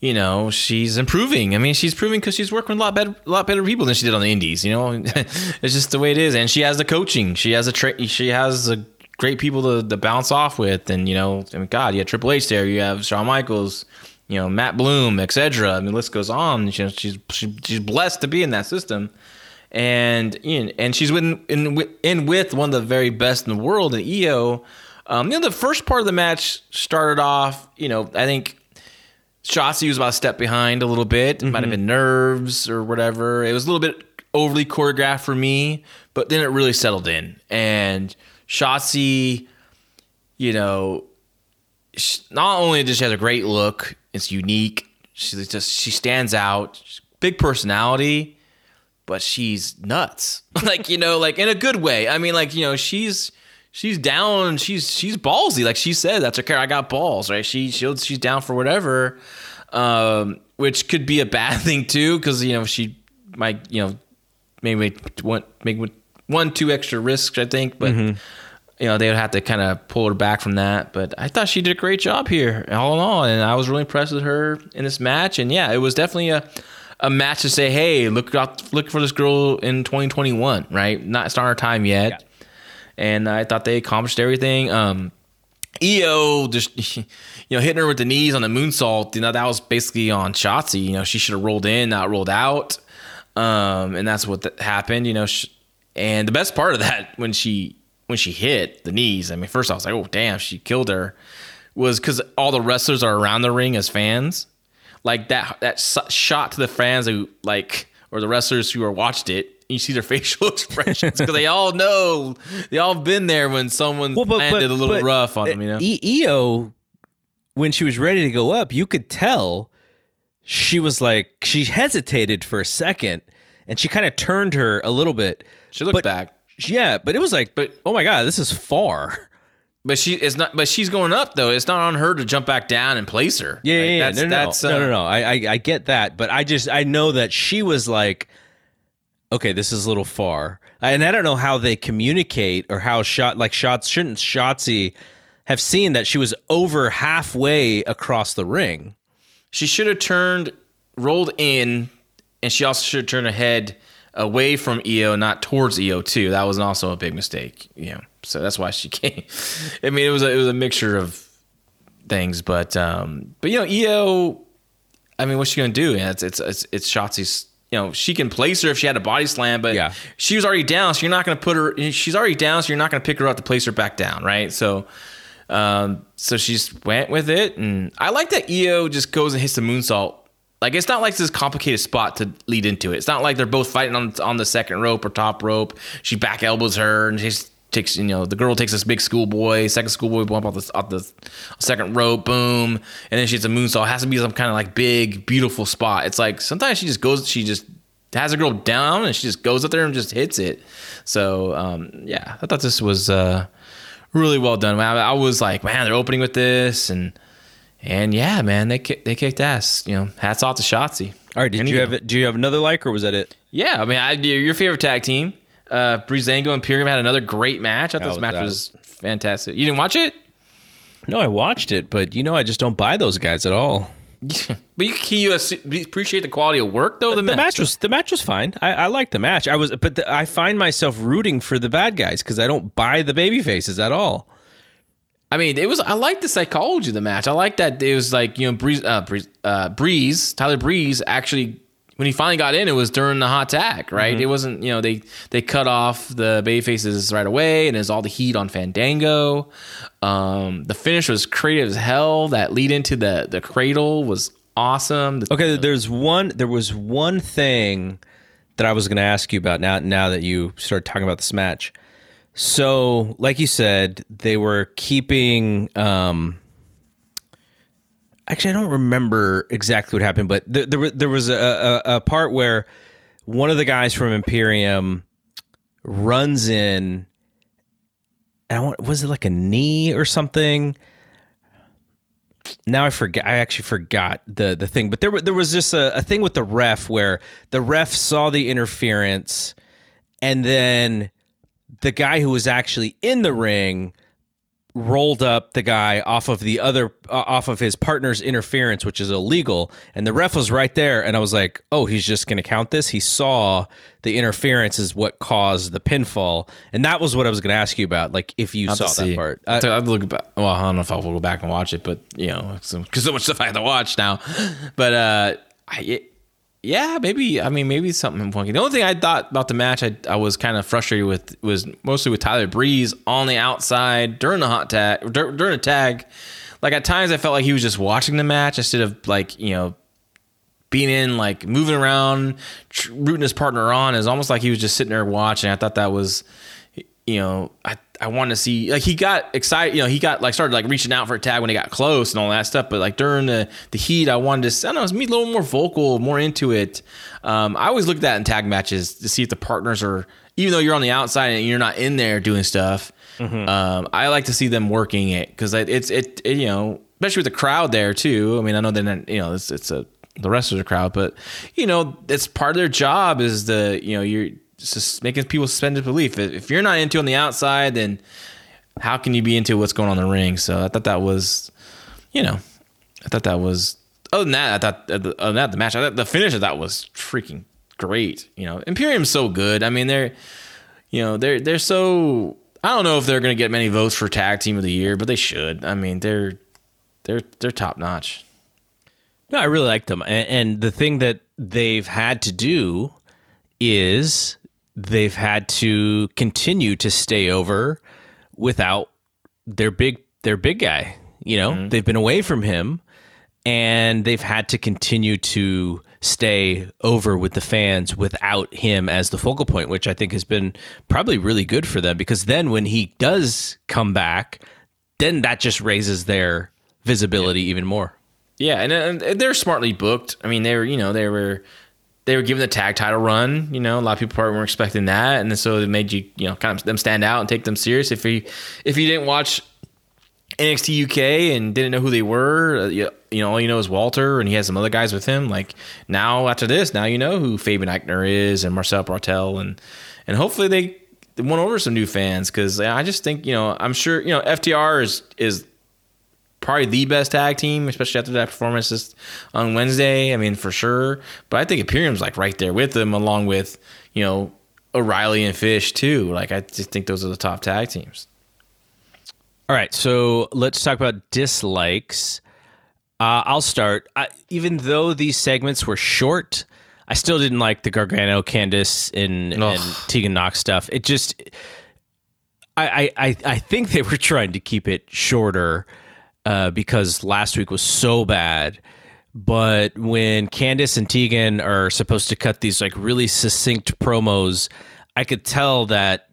she's improving. I mean, she's proving because she's working with a lot better people than she did on the indies. It's just the way it is. And she has the coaching. She has she has a great people to bounce off with. And, God, you have Triple H there. You have Shawn Michaels, Matt Bloom, etc. I mean, the list goes on. She's blessed to be in that system. And she's with one of the very best in the world, in Io. The first part of the match started off, I think Shotzi was about a step behind a little bit. It might have been nerves or whatever. It was a little bit overly choreographed for me, but then it really settled in. And Shotzi, not only does she have a great look, it's unique. She stands out. Big personality, but she's nuts. Like in a good way. I mean, she's down. She's ballsy. Like she said, that's her character. I got balls, right? She's down for whatever, which could be a bad thing too, because she might maybe make one, two extra risks, I think, but they would have to kind of pull her back from that. But I thought she did a great job here, all in all, and I was really impressed with her in this match. And yeah, it was definitely a match to say, hey, look for this girl in 2021, right? It's not our time yet. Yeah. And I thought they accomplished everything. Io just, hitting her with the knees on the moonsault, that was basically on Shotzi. She should have rolled in, not rolled out. And that's what happened, and the best part of that, when she hit the knees, I mean, first I was like, oh, damn, she killed her, was because all the wrestlers are around the ring as fans. Like that shot to the fans who or the wrestlers who watched it, you see their facial expressions because they all know, they all been there when someone landed a little rough on them. Io, when she was ready to go up, you could tell she was she hesitated for a second, and she kind of turned her a little bit. She looked back. Yeah, but it was oh my God, this is far. But she's going up though. It's not on her to jump back down and place her. Yeah. No. I get that, but I know that she was okay, this is a little far, and I don't know how they communicate or how shouldn't Shotzi have seen that she was over halfway across the ring. She should have rolled in, and she also should have turned her head away from Io, not towards Io too. That was also a big mistake. So that's why she came. I mean, it was a mixture of things, but Io. I mean, what's she gonna do? It's Shotzi's. She can place her if she had a body slam, but she was already down, so you're not gonna put her. She's already down, so you're not gonna pick her up to place her back down, right? So, so she just went with it, and I like that Io just goes and hits the moonsault. It's not like this complicated spot to lead into it. It's not like they're both fighting on the second rope or top rope. She back elbows her, and she takes, the girl takes this big second schoolboy bump off the second rope, boom, and then she hits a moonsault. It has to be some kind of big, beautiful spot. It's sometimes she just has a girl down, and she just goes up there and just hits it. So, I thought this was really well done. I was man, they're opening with this, and yeah, man, they kicked ass. Hats off to Shotzi. All right, do you have another or was that it? Yeah, I mean, your favorite tag team, Breezango and Imperium, had another great match. I thought this match was fantastic. You didn't watch it? No, I watched it, but I just don't buy those guys at all. But can you appreciate the quality of work though? The match was fine. I liked the match. I find myself rooting for the bad guys because I don't buy the baby faces at all. I mean, I like the psychology of the match. I like that it was Tyler Breeze actually, when he finally got in, it was during the hot tag, right? Mm-hmm. It wasn't, they cut off the babyfaces right away, and there's all the heat on Fandango. The finish was creative as hell. That lead into the cradle was awesome. There was one thing that I was going to ask you about now that you started talking about this match. So, like you said, they were keeping. Actually, I don't remember exactly what happened, but there was a part where one of the guys from Imperium runs in, and was it a knee or something? Now I forget. I actually forgot the thing, but there was just a thing with the ref where the ref saw the interference, and then the guy who was actually in the ring rolled up the guy off of his partner's interference, which is illegal, and the ref was right there, and I was like, oh, he's just going to count this. He saw the interference is what caused the pinfall, and that was what I was going to ask you about, like if you saw that part. I'd look back. Well, I don't know if I'll go back and watch it, but because so much stuff I have to watch now. But yeah, maybe. I mean, maybe something funky. The only thing I thought about the match I was kind of frustrated with was mostly with Tyler Breeze on the outside during the hot tag, during the tag. Like at times I felt like he was just watching the match instead of like, being in, like moving around, rooting his partner on. It's almost like he was just sitting there watching. I thought that was, I wanted to see, like he got excited, he got like started like reaching out for a tag when he got close and all that stuff. But like during the heat, I wanted to, I don't know, be a little more vocal, more into it. I always look at that in tag matches to see if the partners are, even though you're on the outside and you're not in there doing stuff. Mm-hmm. I like to see them working it because it's especially with the crowd there too. I mean, I know that it's the wrestlers crowd, but it's part of their job is you're just making people suspend disbelief. If you're not into on the outside, then how can you be into what's going on in the ring? So I thought that was, other than that, the match, I thought the finish of that was freaking great. Imperium's so good. I mean, they're so, I don't know if they're going to get many votes for tag team of the year, but they should. I mean, they're top notch. No, I really like them. And the thing that they've had to do is they've had to continue to stay over without their big guy. Mm-hmm. They've been away from him, and they've had to continue to stay over with the fans without him as the focal point, which I think has been probably really good for them, because then when he does come back, then that just raises their visibility even more. Yeah, and they're smartly booked. I mean, they were given the tag title run. A lot of people probably weren't expecting that, and so it made you, kind of them stand out and take them serious. If you didn't watch NXT UK and didn't know who they were, all you know is Walter, and he has some other guys with him. Like now, after this, now you know who Fabian Eichner is and Marcel Bartel, and hopefully they won over some new fans, because I just think I'm sure FTR is probably the best tag team, especially after that performance on Wednesday. I mean, for sure. But I think Imperium's like right there with them, along with, O'Reilly and Fish too. Like, I just think those are the top tag teams. All right, so let's talk about dislikes. I'll start. Even though these segments were short, I still didn't like the Gargano, Candice, and Tegan Nox stuff. It just, I think they were trying to keep it shorter, because last week was so bad. But when Candice and Tegan are supposed to cut these like really succinct promos, I could tell that,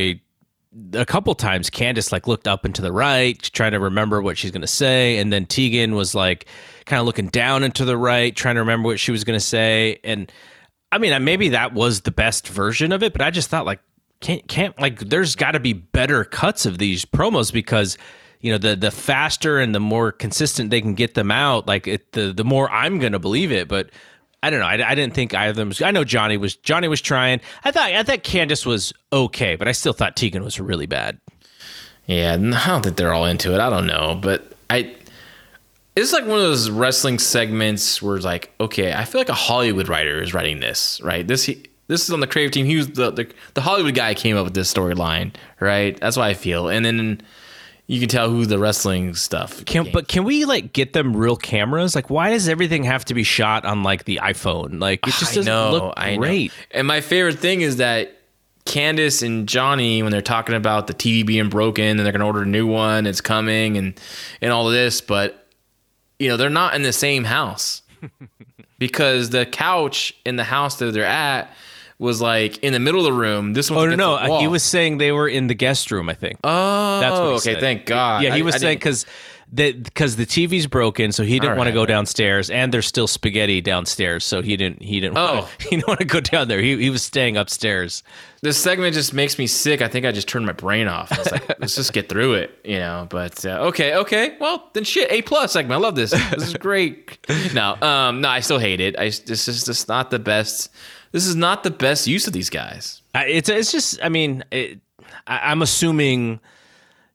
a couple times Candice like looked up and to the right, trying to remember what she's going to say. And then Tegan was like kind of looking down and to the right, trying to remember what she was going to say. And I mean, maybe that was the best version of it, but I just thought like, can't like, there's got to be better cuts of these promos, because the faster and the more consistent they can get them out, like the more I'm going to believe it. But I don't know. I didn't think either of them was, I know Johnny was trying. I thought Candice was okay, but I still thought Tegan was really bad. Yeah, I don't think they're all into it. I don't know, but it's like one of those wrestling segments where it's like, okay, I feel like a Hollywood writer is writing this, right? This is on the creative team. He was the Hollywood guy came up with this storyline, right? That's why I feel. And then you can tell who the wrestling stuff. But can we like get them real cameras? Like, why does everything have to be shot on like the iPhone? Like, it just doesn't look great. And my favorite thing is that Candice and Johnny, when they're talking about the TV being broken and they're going to order a new one, it's coming and all of this, but they're not in the same house because the couch in the house that they're at was like in the middle of the room. This one. He was saying they were in the guest room, I think. Oh, that's what he said. Thank God. Yeah, he was saying because the TV's broken, so he didn't want to go downstairs, and there's still spaghetti downstairs, so he didn't want to go down there. He was staying upstairs. This segment just makes me sick. I think I just turned my brain off. I was like, let's just get through it, But okay. Well, then shit. A+ segment. I love this. This is great. No, I still hate it. This is just not the best. This is not the best use of these guys. It's just, I mean, I'm assuming,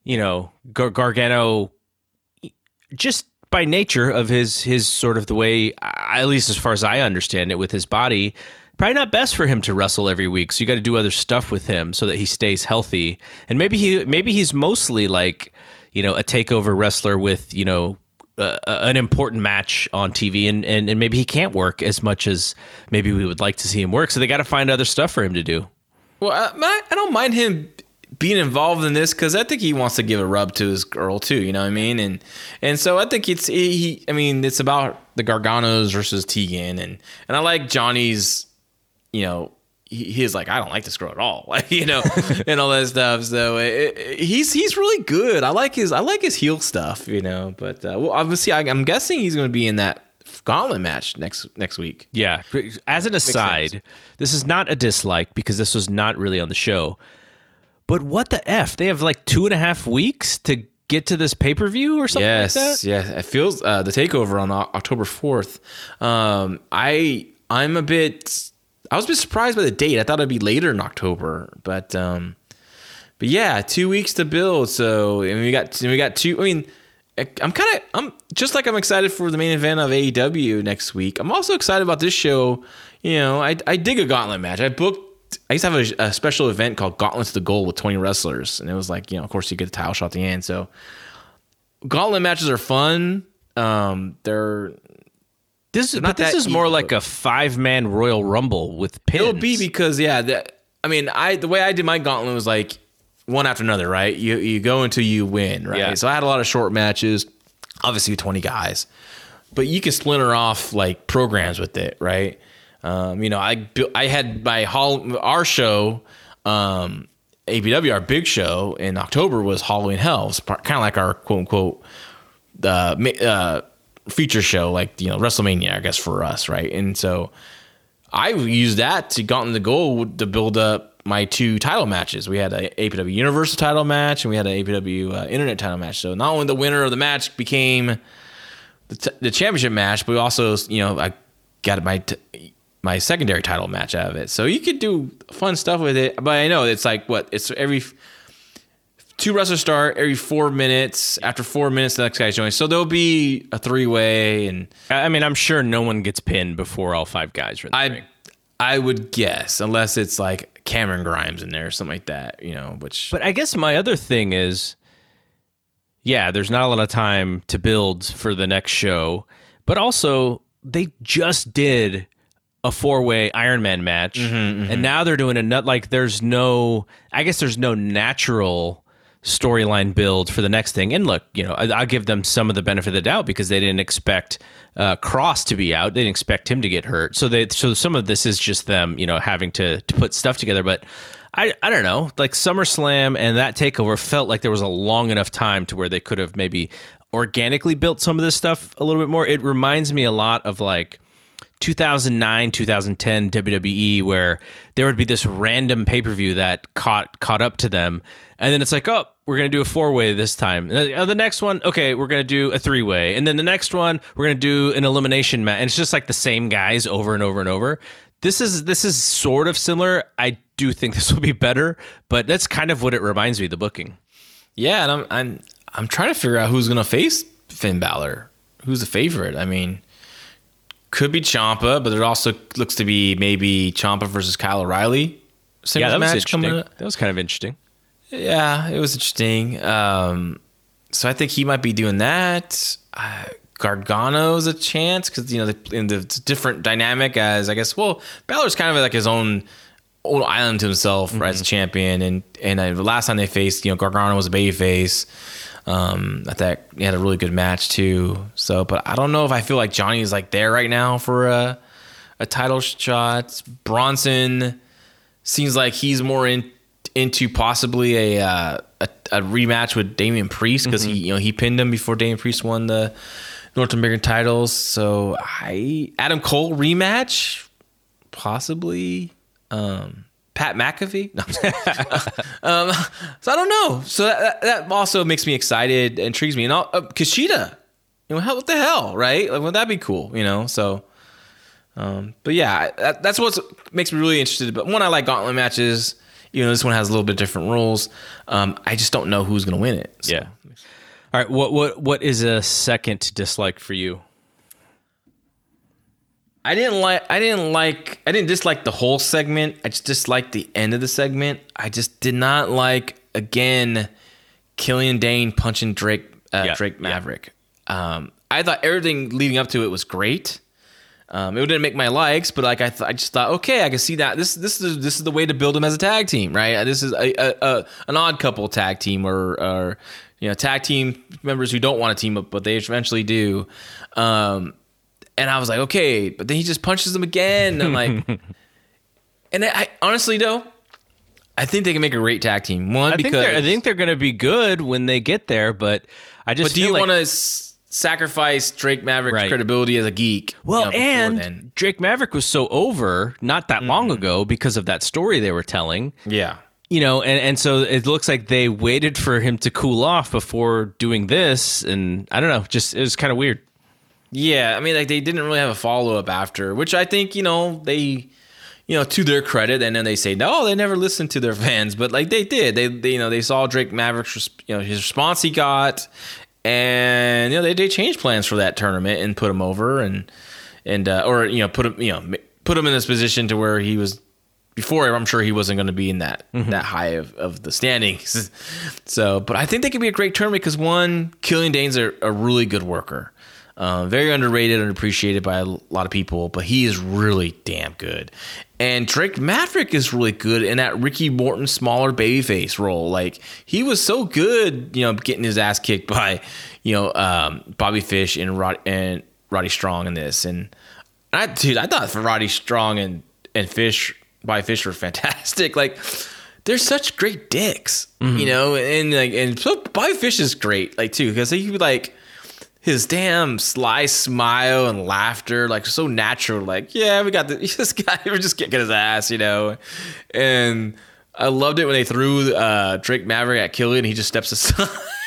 Gargano, just by nature of his sort of the way, at least as far as I understand it, with his body, probably not best for him to wrestle every week. So you got to do other stuff with him so that he stays healthy. And maybe he's mostly like, a takeover wrestler with, an important match on TV, and maybe he can't work as much as maybe we would like to see him work. So they got to find other stuff for him to do. Well, I don't mind him being involved in this because I think he wants to give a rub to his girl too. You know what I mean? And so I think it's about the Garganos versus Tegan, and I like Johnny's. He's like, I don't like this girl at all, and all that stuff. So he's really good. I like his heel stuff, But obviously, I'm guessing he's going to be in that gauntlet match next week. Yeah. As an aside, this is not a dislike because this was not really on the show. But what the F? They have like 2.5 weeks to get to this pay-per-view or something like that? Yes. It feels the takeover on October 4th. I was a bit surprised by the date. I thought it'd be later in October, but yeah, 2 weeks to build. So we got two. I mean, I'm just like I'm excited for the main event of AEW next week. I'm also excited about this show. I dig a gauntlet match. I used to have a special event called Gauntlet to the Goal with 20 wrestlers, and it was like, of course you get a title shot at the end. So gauntlet matches are fun. This is more like a 5-man Royal Rumble with pins. It'll be because the way I did my gauntlet was like one after another, right? You go until you win, right? Yeah. So I had a lot of short matches, obviously 20 guys, but you can splinter off like programs with it, right? I had our show, APW, our big show in October was Halloween Hell, kind of like our quote unquote feature show, like WrestleMania, I guess, for us, right? And so I used that to Gauntlet the Goal to build up my 2 title matches. We had a APW Universal title match, and we had an APW Internet title match. So not only the winner of the match became the championship match, but we also, I got my secondary title match out of it. So you could do fun stuff with it. But I know it's like it's every 2 wrestlers start every 4 minutes. After 4 minutes, the next guy joins. So there'll be a 3-way, and I mean, I'm sure no one gets pinned before all 5 guys are in the ring. I would guess, unless it's like Cameron Grimes in there or something like that, But I guess my other thing is, there's not a lot of time to build for the next show, but also they just did a 4-way Iron Man match, and now they're doing another. Like, there's no natural storyline build for the next thing. And look, I'll give them some of the benefit of the doubt because they didn't expect Cross to be out. They didn't expect him to get hurt. So some of this is just them, having to put stuff together. But I don't know, like SummerSlam and that takeover felt like there was a long enough time to where they could have maybe organically built some of this stuff a little bit more. It reminds me a lot of like 2009, 2010 WWE, where there would be this random pay-per-view that caught up to them. And then it's like, oh, we're going to do a 4-way this time. And the next one, okay, we're going to do a 3-way. And then the next one, we're going to do an elimination match. And it's just like the same guys over and over and over. This is sort of similar. I do think this will be better, but that's kind of what it reminds me of, the booking. Yeah, and I'm trying to figure out who's going to face Finn Balor. Who's the favorite? I mean, could be Ciampa, but there also looks to be maybe Ciampa versus Kyle O'Reilly. Yeah, that was interesting. That was kind of interesting. Yeah, it was interesting. So I think he might be doing that. Gargano's a chance because in the different dynamic as, I guess. Well, Balor's kind of like his own island to himself, right, as a champion. And the last time they faced, Gargano was a babyface. I thought he had a really good match too. So, but I don't know if I feel like Johnny's like there right now for a title shot. Bronson seems like he's more into possibly a rematch with Damian Priest because he pinned him before Damian Priest won the North American titles. So Adam Cole rematch possibly. Pat McAfee? No. So I don't know. So that also makes me excited, intrigues me. And Kushida, what the hell, right? Like, wouldn't that be cool? So. But yeah, that's what makes me really interested. But one, I like gauntlet matches, this one has a little bit different rules. I just don't know who's going to win it. So. Yeah. All right. What is a second dislike for you? I didn't dislike the whole segment. I just disliked the end of the segment. I just did not like, again, Killian Dane punching Drake Maverick. I thought everything leading up to it was great. It didn't make my likes, but like I just thought, okay, I can see that this is the way to build them as a tag team, right? This is an odd couple tag team, or tag team members who don't want to team up, but they eventually do. And I was like, okay, but then he just punches them again. I'm like, and I honestly though, I think they can make a great tag team. I think they're going to be good when they get there, but I just. But do you want to sacrifice Drake Maverick's credibility as a geek? Well, Drake Maverick was so over not that long ago because of that story they were telling. Yeah. And so it looks like they waited for him to cool off before doing this, and I don't know, just it was kind of weird. Yeah, I mean, like they didn't really have a follow up after, which I think they, to their credit, and then they say no, they never listened to their fans, but like they did. They saw Drake Maverick's his response he got, and they changed plans for that tournament and put him over and put him in this position to where he was. Before, I'm sure he wasn't going to be in that high of the standings. So, but I think they could be a great tournament because one, Killian Dane's a really good worker. Very underrated and appreciated by a lot of people, but he is really damn good. And Drake Maverick is really good in that Ricky Morton smaller babyface role. Like he was so good, getting his ass kicked by, Bobby Fish and Roddy Strong in this. And I thought Roddy Strong and Bobby Fish were fantastic. Like they're such great dicks, and so Bobby Fish is great, like too, because he like. His damn sly smile and laughter, like so natural. Like, yeah, we got this guy. We're just kicking his ass, And I loved it when they threw Drake Maverick at Killian. He just steps aside.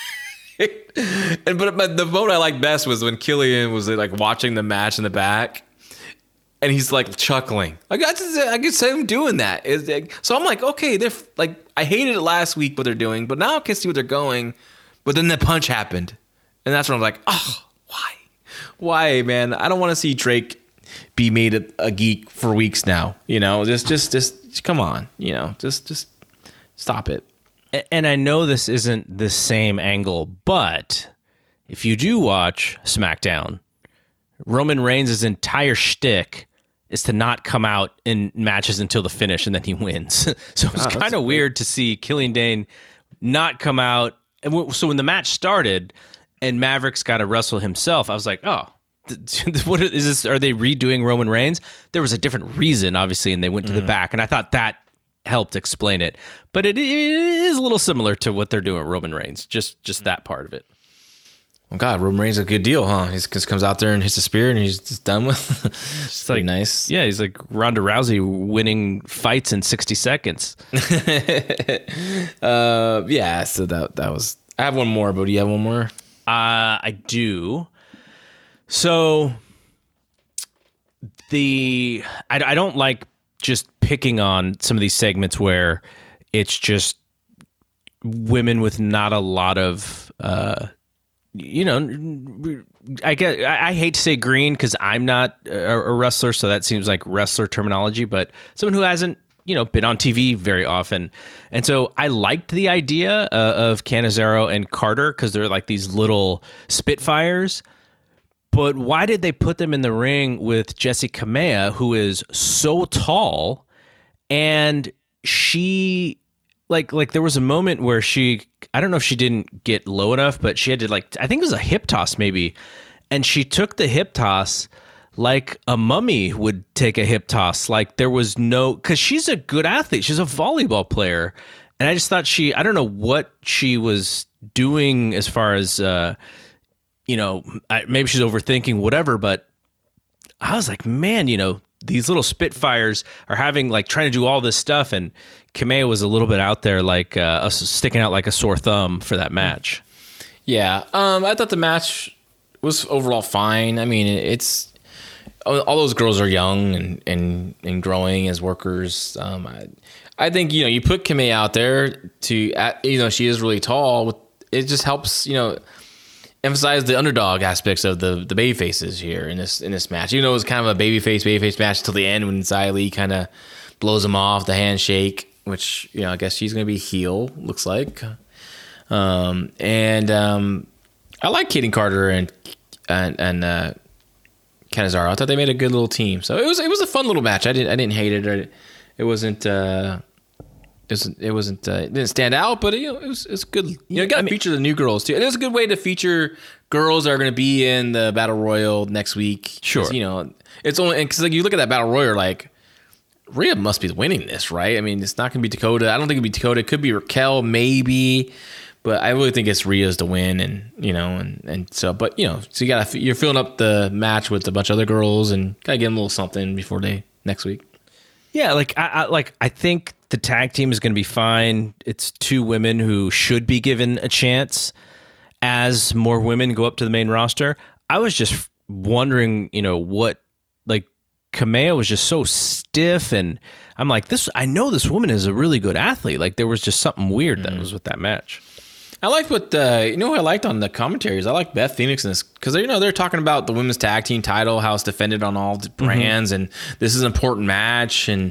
But the moment I liked best was when Killian was like watching the match in the back, and he's like chuckling. I could say him doing that. So I'm like, okay, they're like, I hated it last week what they're doing, but now I can see what they're going. But then the punch happened. And that's when I'm like, oh, why? Why, man? I don't want to see Drake be made a geek for weeks now. Just come on. Just stop it. And I know this isn't the same angle, but if you do watch SmackDown, Roman Reigns' entire shtick is to not come out in matches until the finish, and then he wins. So it's kind of weird to see Killian Dane not come out. So when the match started and Maverick's got to wrestle himself, I was like, oh, what is this? Are they redoing Roman Reigns? There was a different reason, obviously, and they went to the back, and I thought that helped explain it. But it is a little similar to what they're doing with Roman Reigns, just that part of it. Oh God, Roman Reigns is a good deal, huh? He just comes out there and hits a spear, and he's just done with. It's like nice. Yeah, he's like Ronda Rousey winning fights in 60 seconds. Yeah. So that was. I have one more, but do you have one more? I do. So I don't like just picking on some of these segments where it's just women with not a lot of, I hate to say green because I'm not a wrestler, so that seems like wrestler terminology, but someone who hasn't, been on TV very often. And so I liked the idea of Cannizzaro and Carter because they're like these little Spitfires. But why did they put them in the ring with Jessi Kamea, who is so tall? And she, like there was a moment where I don't know if she didn't get low enough, but she had to I think it was a hip toss maybe. And she took the hip toss like a mummy would take a hip toss. Like there was because she's a good athlete. She's a volleyball player. And I just thought I don't know what she was doing as far as, maybe she's overthinking whatever, but I was like, man, these little Spitfires are trying to do all this stuff. And Kamea was a little bit out there, sticking out like a sore thumb for that match. Yeah. I thought the match was overall fine. I mean, it's all those girls are young and growing as workers. I think, you put Kamea out there to, she is really tall. It just helps, emphasize the underdog aspects of the baby faces here in this match. It was kind of a baby face match till the end when Xia Li kind of blows him off, the handshake, which, I guess she's going to be heel, looks like. I like Kaden Carter and Canizaro. I thought they made a good little team. So it was a fun little match. I didn't hate it. It wasn't it didn't stand out, but it was good. You got to feature the new girls too. And it was a good way to feature girls that are going to be in the Battle Royal next week. Sure. It's only because you look at that Battle Royal, like Rhea must be winning this, right? I mean, it's not going to be Dakota. I don't think it'd be Dakota. It could be Raquel, maybe. But I really think it's Rhea's to win, and so. But so you're filling up the match with a bunch of other girls, and gotta give them a little something before next week. Yeah, I think the tag team is going to be fine. It's two women who should be given a chance as more women go up to the main roster. I was just wondering, what, like, Kamea was just so stiff, and I'm like, I know this woman is a really good athlete. Like, there was just something weird that was with that match. I like what who I liked on the commentaries. I like Beth Phoenix in this because they're talking about the women's tag team title, how it's defended on all the brands, and this is an important match. And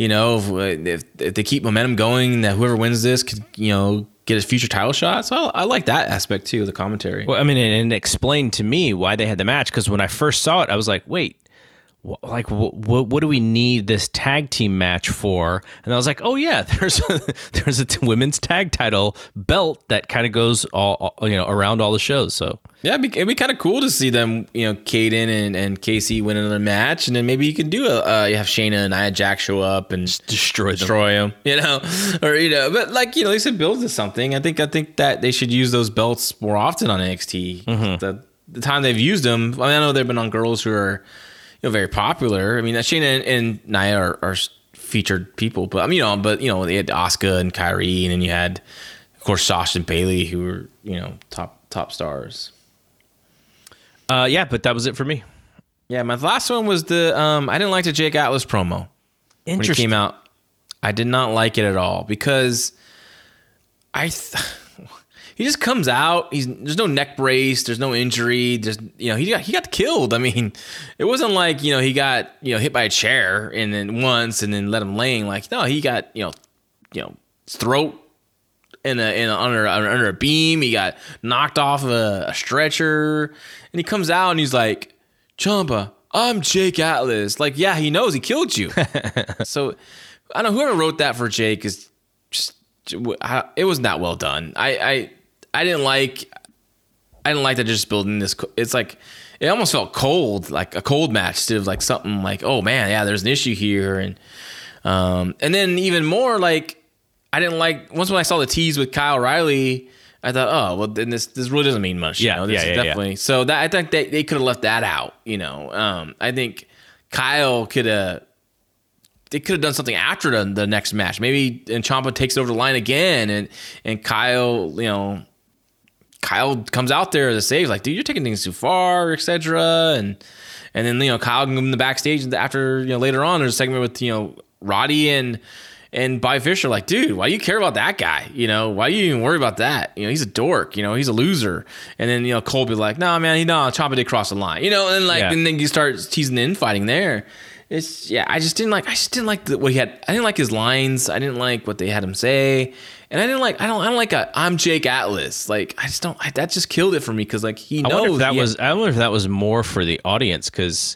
if they keep momentum going, that whoever wins this could get a future title shot. So I like that aspect too of the commentary. Well, I mean, and explain to me why they had the match, because when I first saw it, I was like, wait. What do we need this tag team match for? And I was like, oh yeah, there's a women's tag title belt that kind of goes all around all the shows. So yeah, it'd be kind of cool to see them, Kaden and Casey win another match, and then maybe you can do you have Shayna and Nia Jax show up and just destroy them, or but they should build to something. I think that they should use those belts more often on NXT. Mm-hmm. The time they've used them, I know they've been on girls who are very popular. I mean, Shayna and Nia are featured people, but they had Asuka and Kairi, and then you had, of course, Sasha and Bayley, who were top stars. But that was it for me. Yeah, my last one was the I didn't like the Jake Atlas promo. When it came out. I did not like it at all because he just comes out. There's no neck brace. There's no injury. He got killed. I mean, it wasn't like he got hit by a chair and then let him laying. Like, no, he got throat under a beam. He got knocked off a stretcher, and he comes out and he's like, "Ciampa, I'm Jake Atlas." Like, yeah, he knows he killed you. So I don't know, whoever wrote that for Jake is just, it wasn't that well done. I didn't like that just building this. It's like, it almost felt cold, like a cold match instead of like something like, oh man, yeah, there's an issue here. And then even more, like, I didn't like, once when I saw the tease with Kyle O'Reilly, I thought, oh, well, then this really doesn't mean much. This is definitely. So that, I think they could have left that out, I think Kyle they could have done something after the next match. Maybe, and Ciampa takes it over the line again, and Kyle comes out there to save, like, dude, you're taking things too far, etc. And then Kyle can go in the backstage after later on there's a segment with Roddy and Bobby Fischer, like, dude, why do you care about that guy? Why do you even worry about that? He's a dork. He's a loser. And then Cole be like, no man, Ciampa did cross the line. And then you start teasing the infighting there. I just didn't like what he had. I didn't like his lines. I didn't like what they had him say, and I don't like I'm Jake Atlas. Like, I just don't. That just killed it for me because like he knows. I wonder if that was more for the audience because,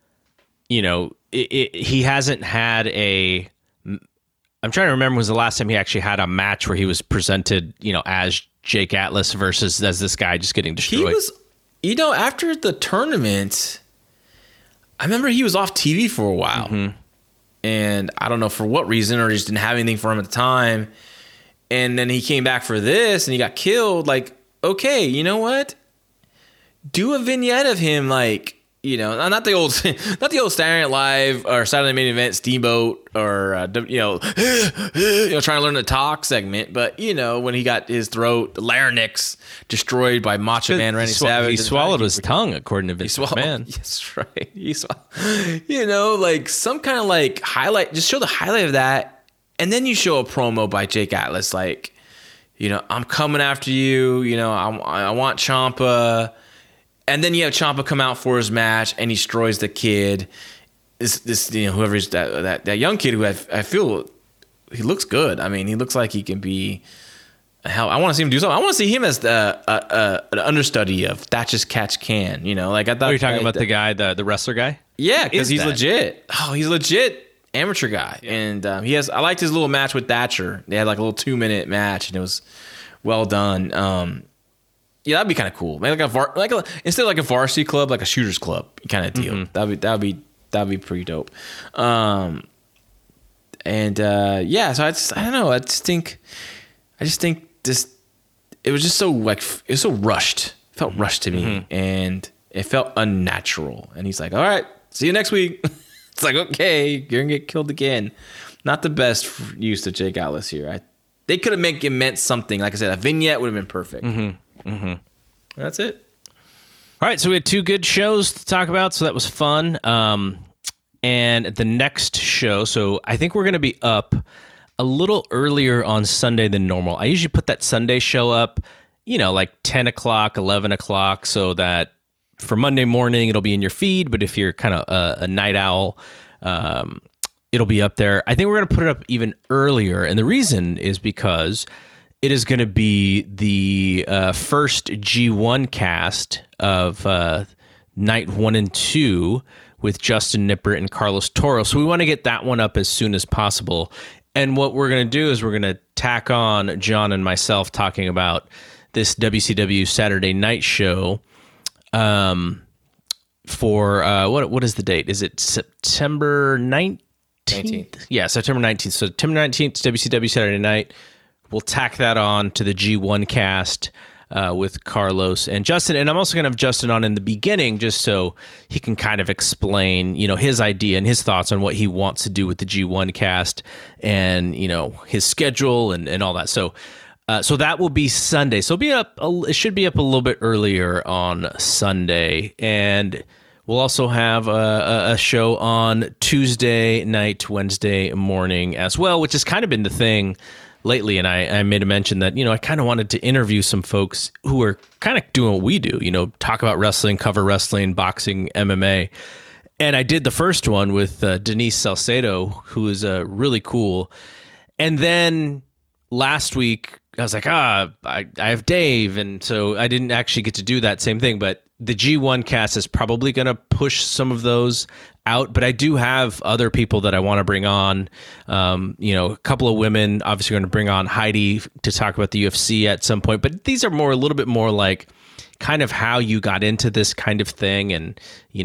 he hasn't had a. I'm trying to remember when was the last time he actually had a match where he was presented, as Jake Atlas versus as this guy just getting destroyed. He was, after the tournament. I remember he was off TV for a while, and I don't know for what reason, or just didn't have anything for him at the time. And then he came back for this, and he got killed. Like, okay, you know what? Do a vignette of him, like, not the old Saturday Night Live or Saturday Main Event Steamboat or trying to learn to talk segment. But when he got his throat, the larynx destroyed by Macho Man Randy Savage, he swallowed his tongue, according to Vince McMahon. That's right. He swallowed. Like some kind of like highlight. Just show the highlight of that. And then you show a promo by Jake Atlas like, I'm coming after you. I want Ciampa. And then you have Ciampa come out for his match and he destroys the kid. This whoever is that young kid who I feel he looks good. I mean, he looks like he can be. Hell, I want to see him do something. I want to see him as an understudy of Thatcher's Catch Can. Like I thought. Are you talking about the guy, the wrestler guy? Yeah, because he's legit. Oh, he's legit amateur guy, and he has. I liked his little match with Thatcher. They had like a little 2-minute match, and it was well done. Yeah, that'd be kind of cool. Maybe instead of like a varsity club, like a shooters club kind of deal. Mm-hmm. That'd be pretty dope. So I don't know. I just think this. It was just so it was so rushed. It felt rushed to me, and it felt unnatural. And he's like, "All right, see you next week." It's like, okay, you're gonna get killed again. Not the best use of Jake Atlas here. They could have made it meant something. Like I said, a vignette would have been perfect. That's it. All right, so we had 2 good shows to talk about, so that was fun. And the next show, so I think we're going to be up a little earlier on Sunday than normal. I usually put that Sunday show up, like 10 o'clock, 11 o'clock, so that for Monday morning, it'll be in your feed. But if you're kind of a night owl, it'll be up there. I think we're going to put it up even earlier. And the reason is because it is going to be the first G1 cast of night 1 and 2 with Justin Nippert and Carlos Toro. So we want to get that one up as soon as possible. And what we're going to do is we're going to tack on John and myself talking about this WCW Saturday night show for what is the date? Is it September 19th? Yeah, September 19th. So September 19th, WCW Saturday night. We'll tack that on to the G1 cast with Carlos and Justin. And I'm also going to have Justin on in the beginning just so he can kind of explain, his idea and his thoughts on what he wants to do with the G1 cast and, his schedule and all that. So that will be Sunday. So it should be up a little bit earlier on Sunday. And we'll also have a show on Tuesday night, Wednesday morning as well, which has kind of been the thing lately. And I made a mention that, I kind of wanted to interview some folks who are kind of doing what we do, talk about wrestling, cover wrestling, boxing, MMA. And I did the first one with Denise Salcedo, who is really cool. And then last week, I was like, I have Dave. And so I didn't actually get to do that same thing. But the G1 cast is probably going to push some of those out. But I do have other people that I want to bring on. A couple of women, obviously going to bring on Heidi to talk about the UFC at some point. But these are a little bit more like kind of how you got into this kind of thing and,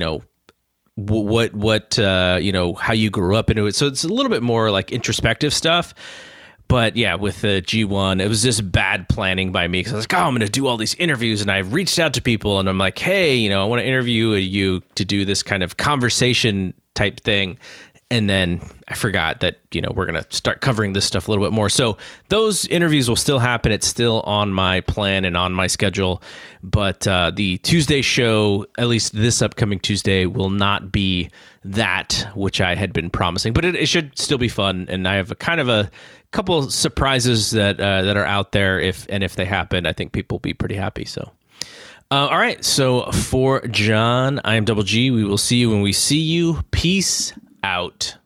how you grew up into it. So it's a little bit more like introspective stuff. But yeah, with the G1, it was just bad planning by me because I was like, I'm going to do all these interviews. And I reached out to people and I'm like, hey, I want to interview you to do this kind of conversation type thing. And then I forgot that, we're going to start covering this stuff a little bit more. So those interviews will still happen. It's still on my plan and on my schedule. But the Tuesday show, at least this upcoming Tuesday, will not be that which I had been promising. But it should still be fun. And I have a couple surprises that are out there. If they happen, I think people will be pretty happy. So, all right. So for John, I am Double G. We will see you when we see you. Peace out.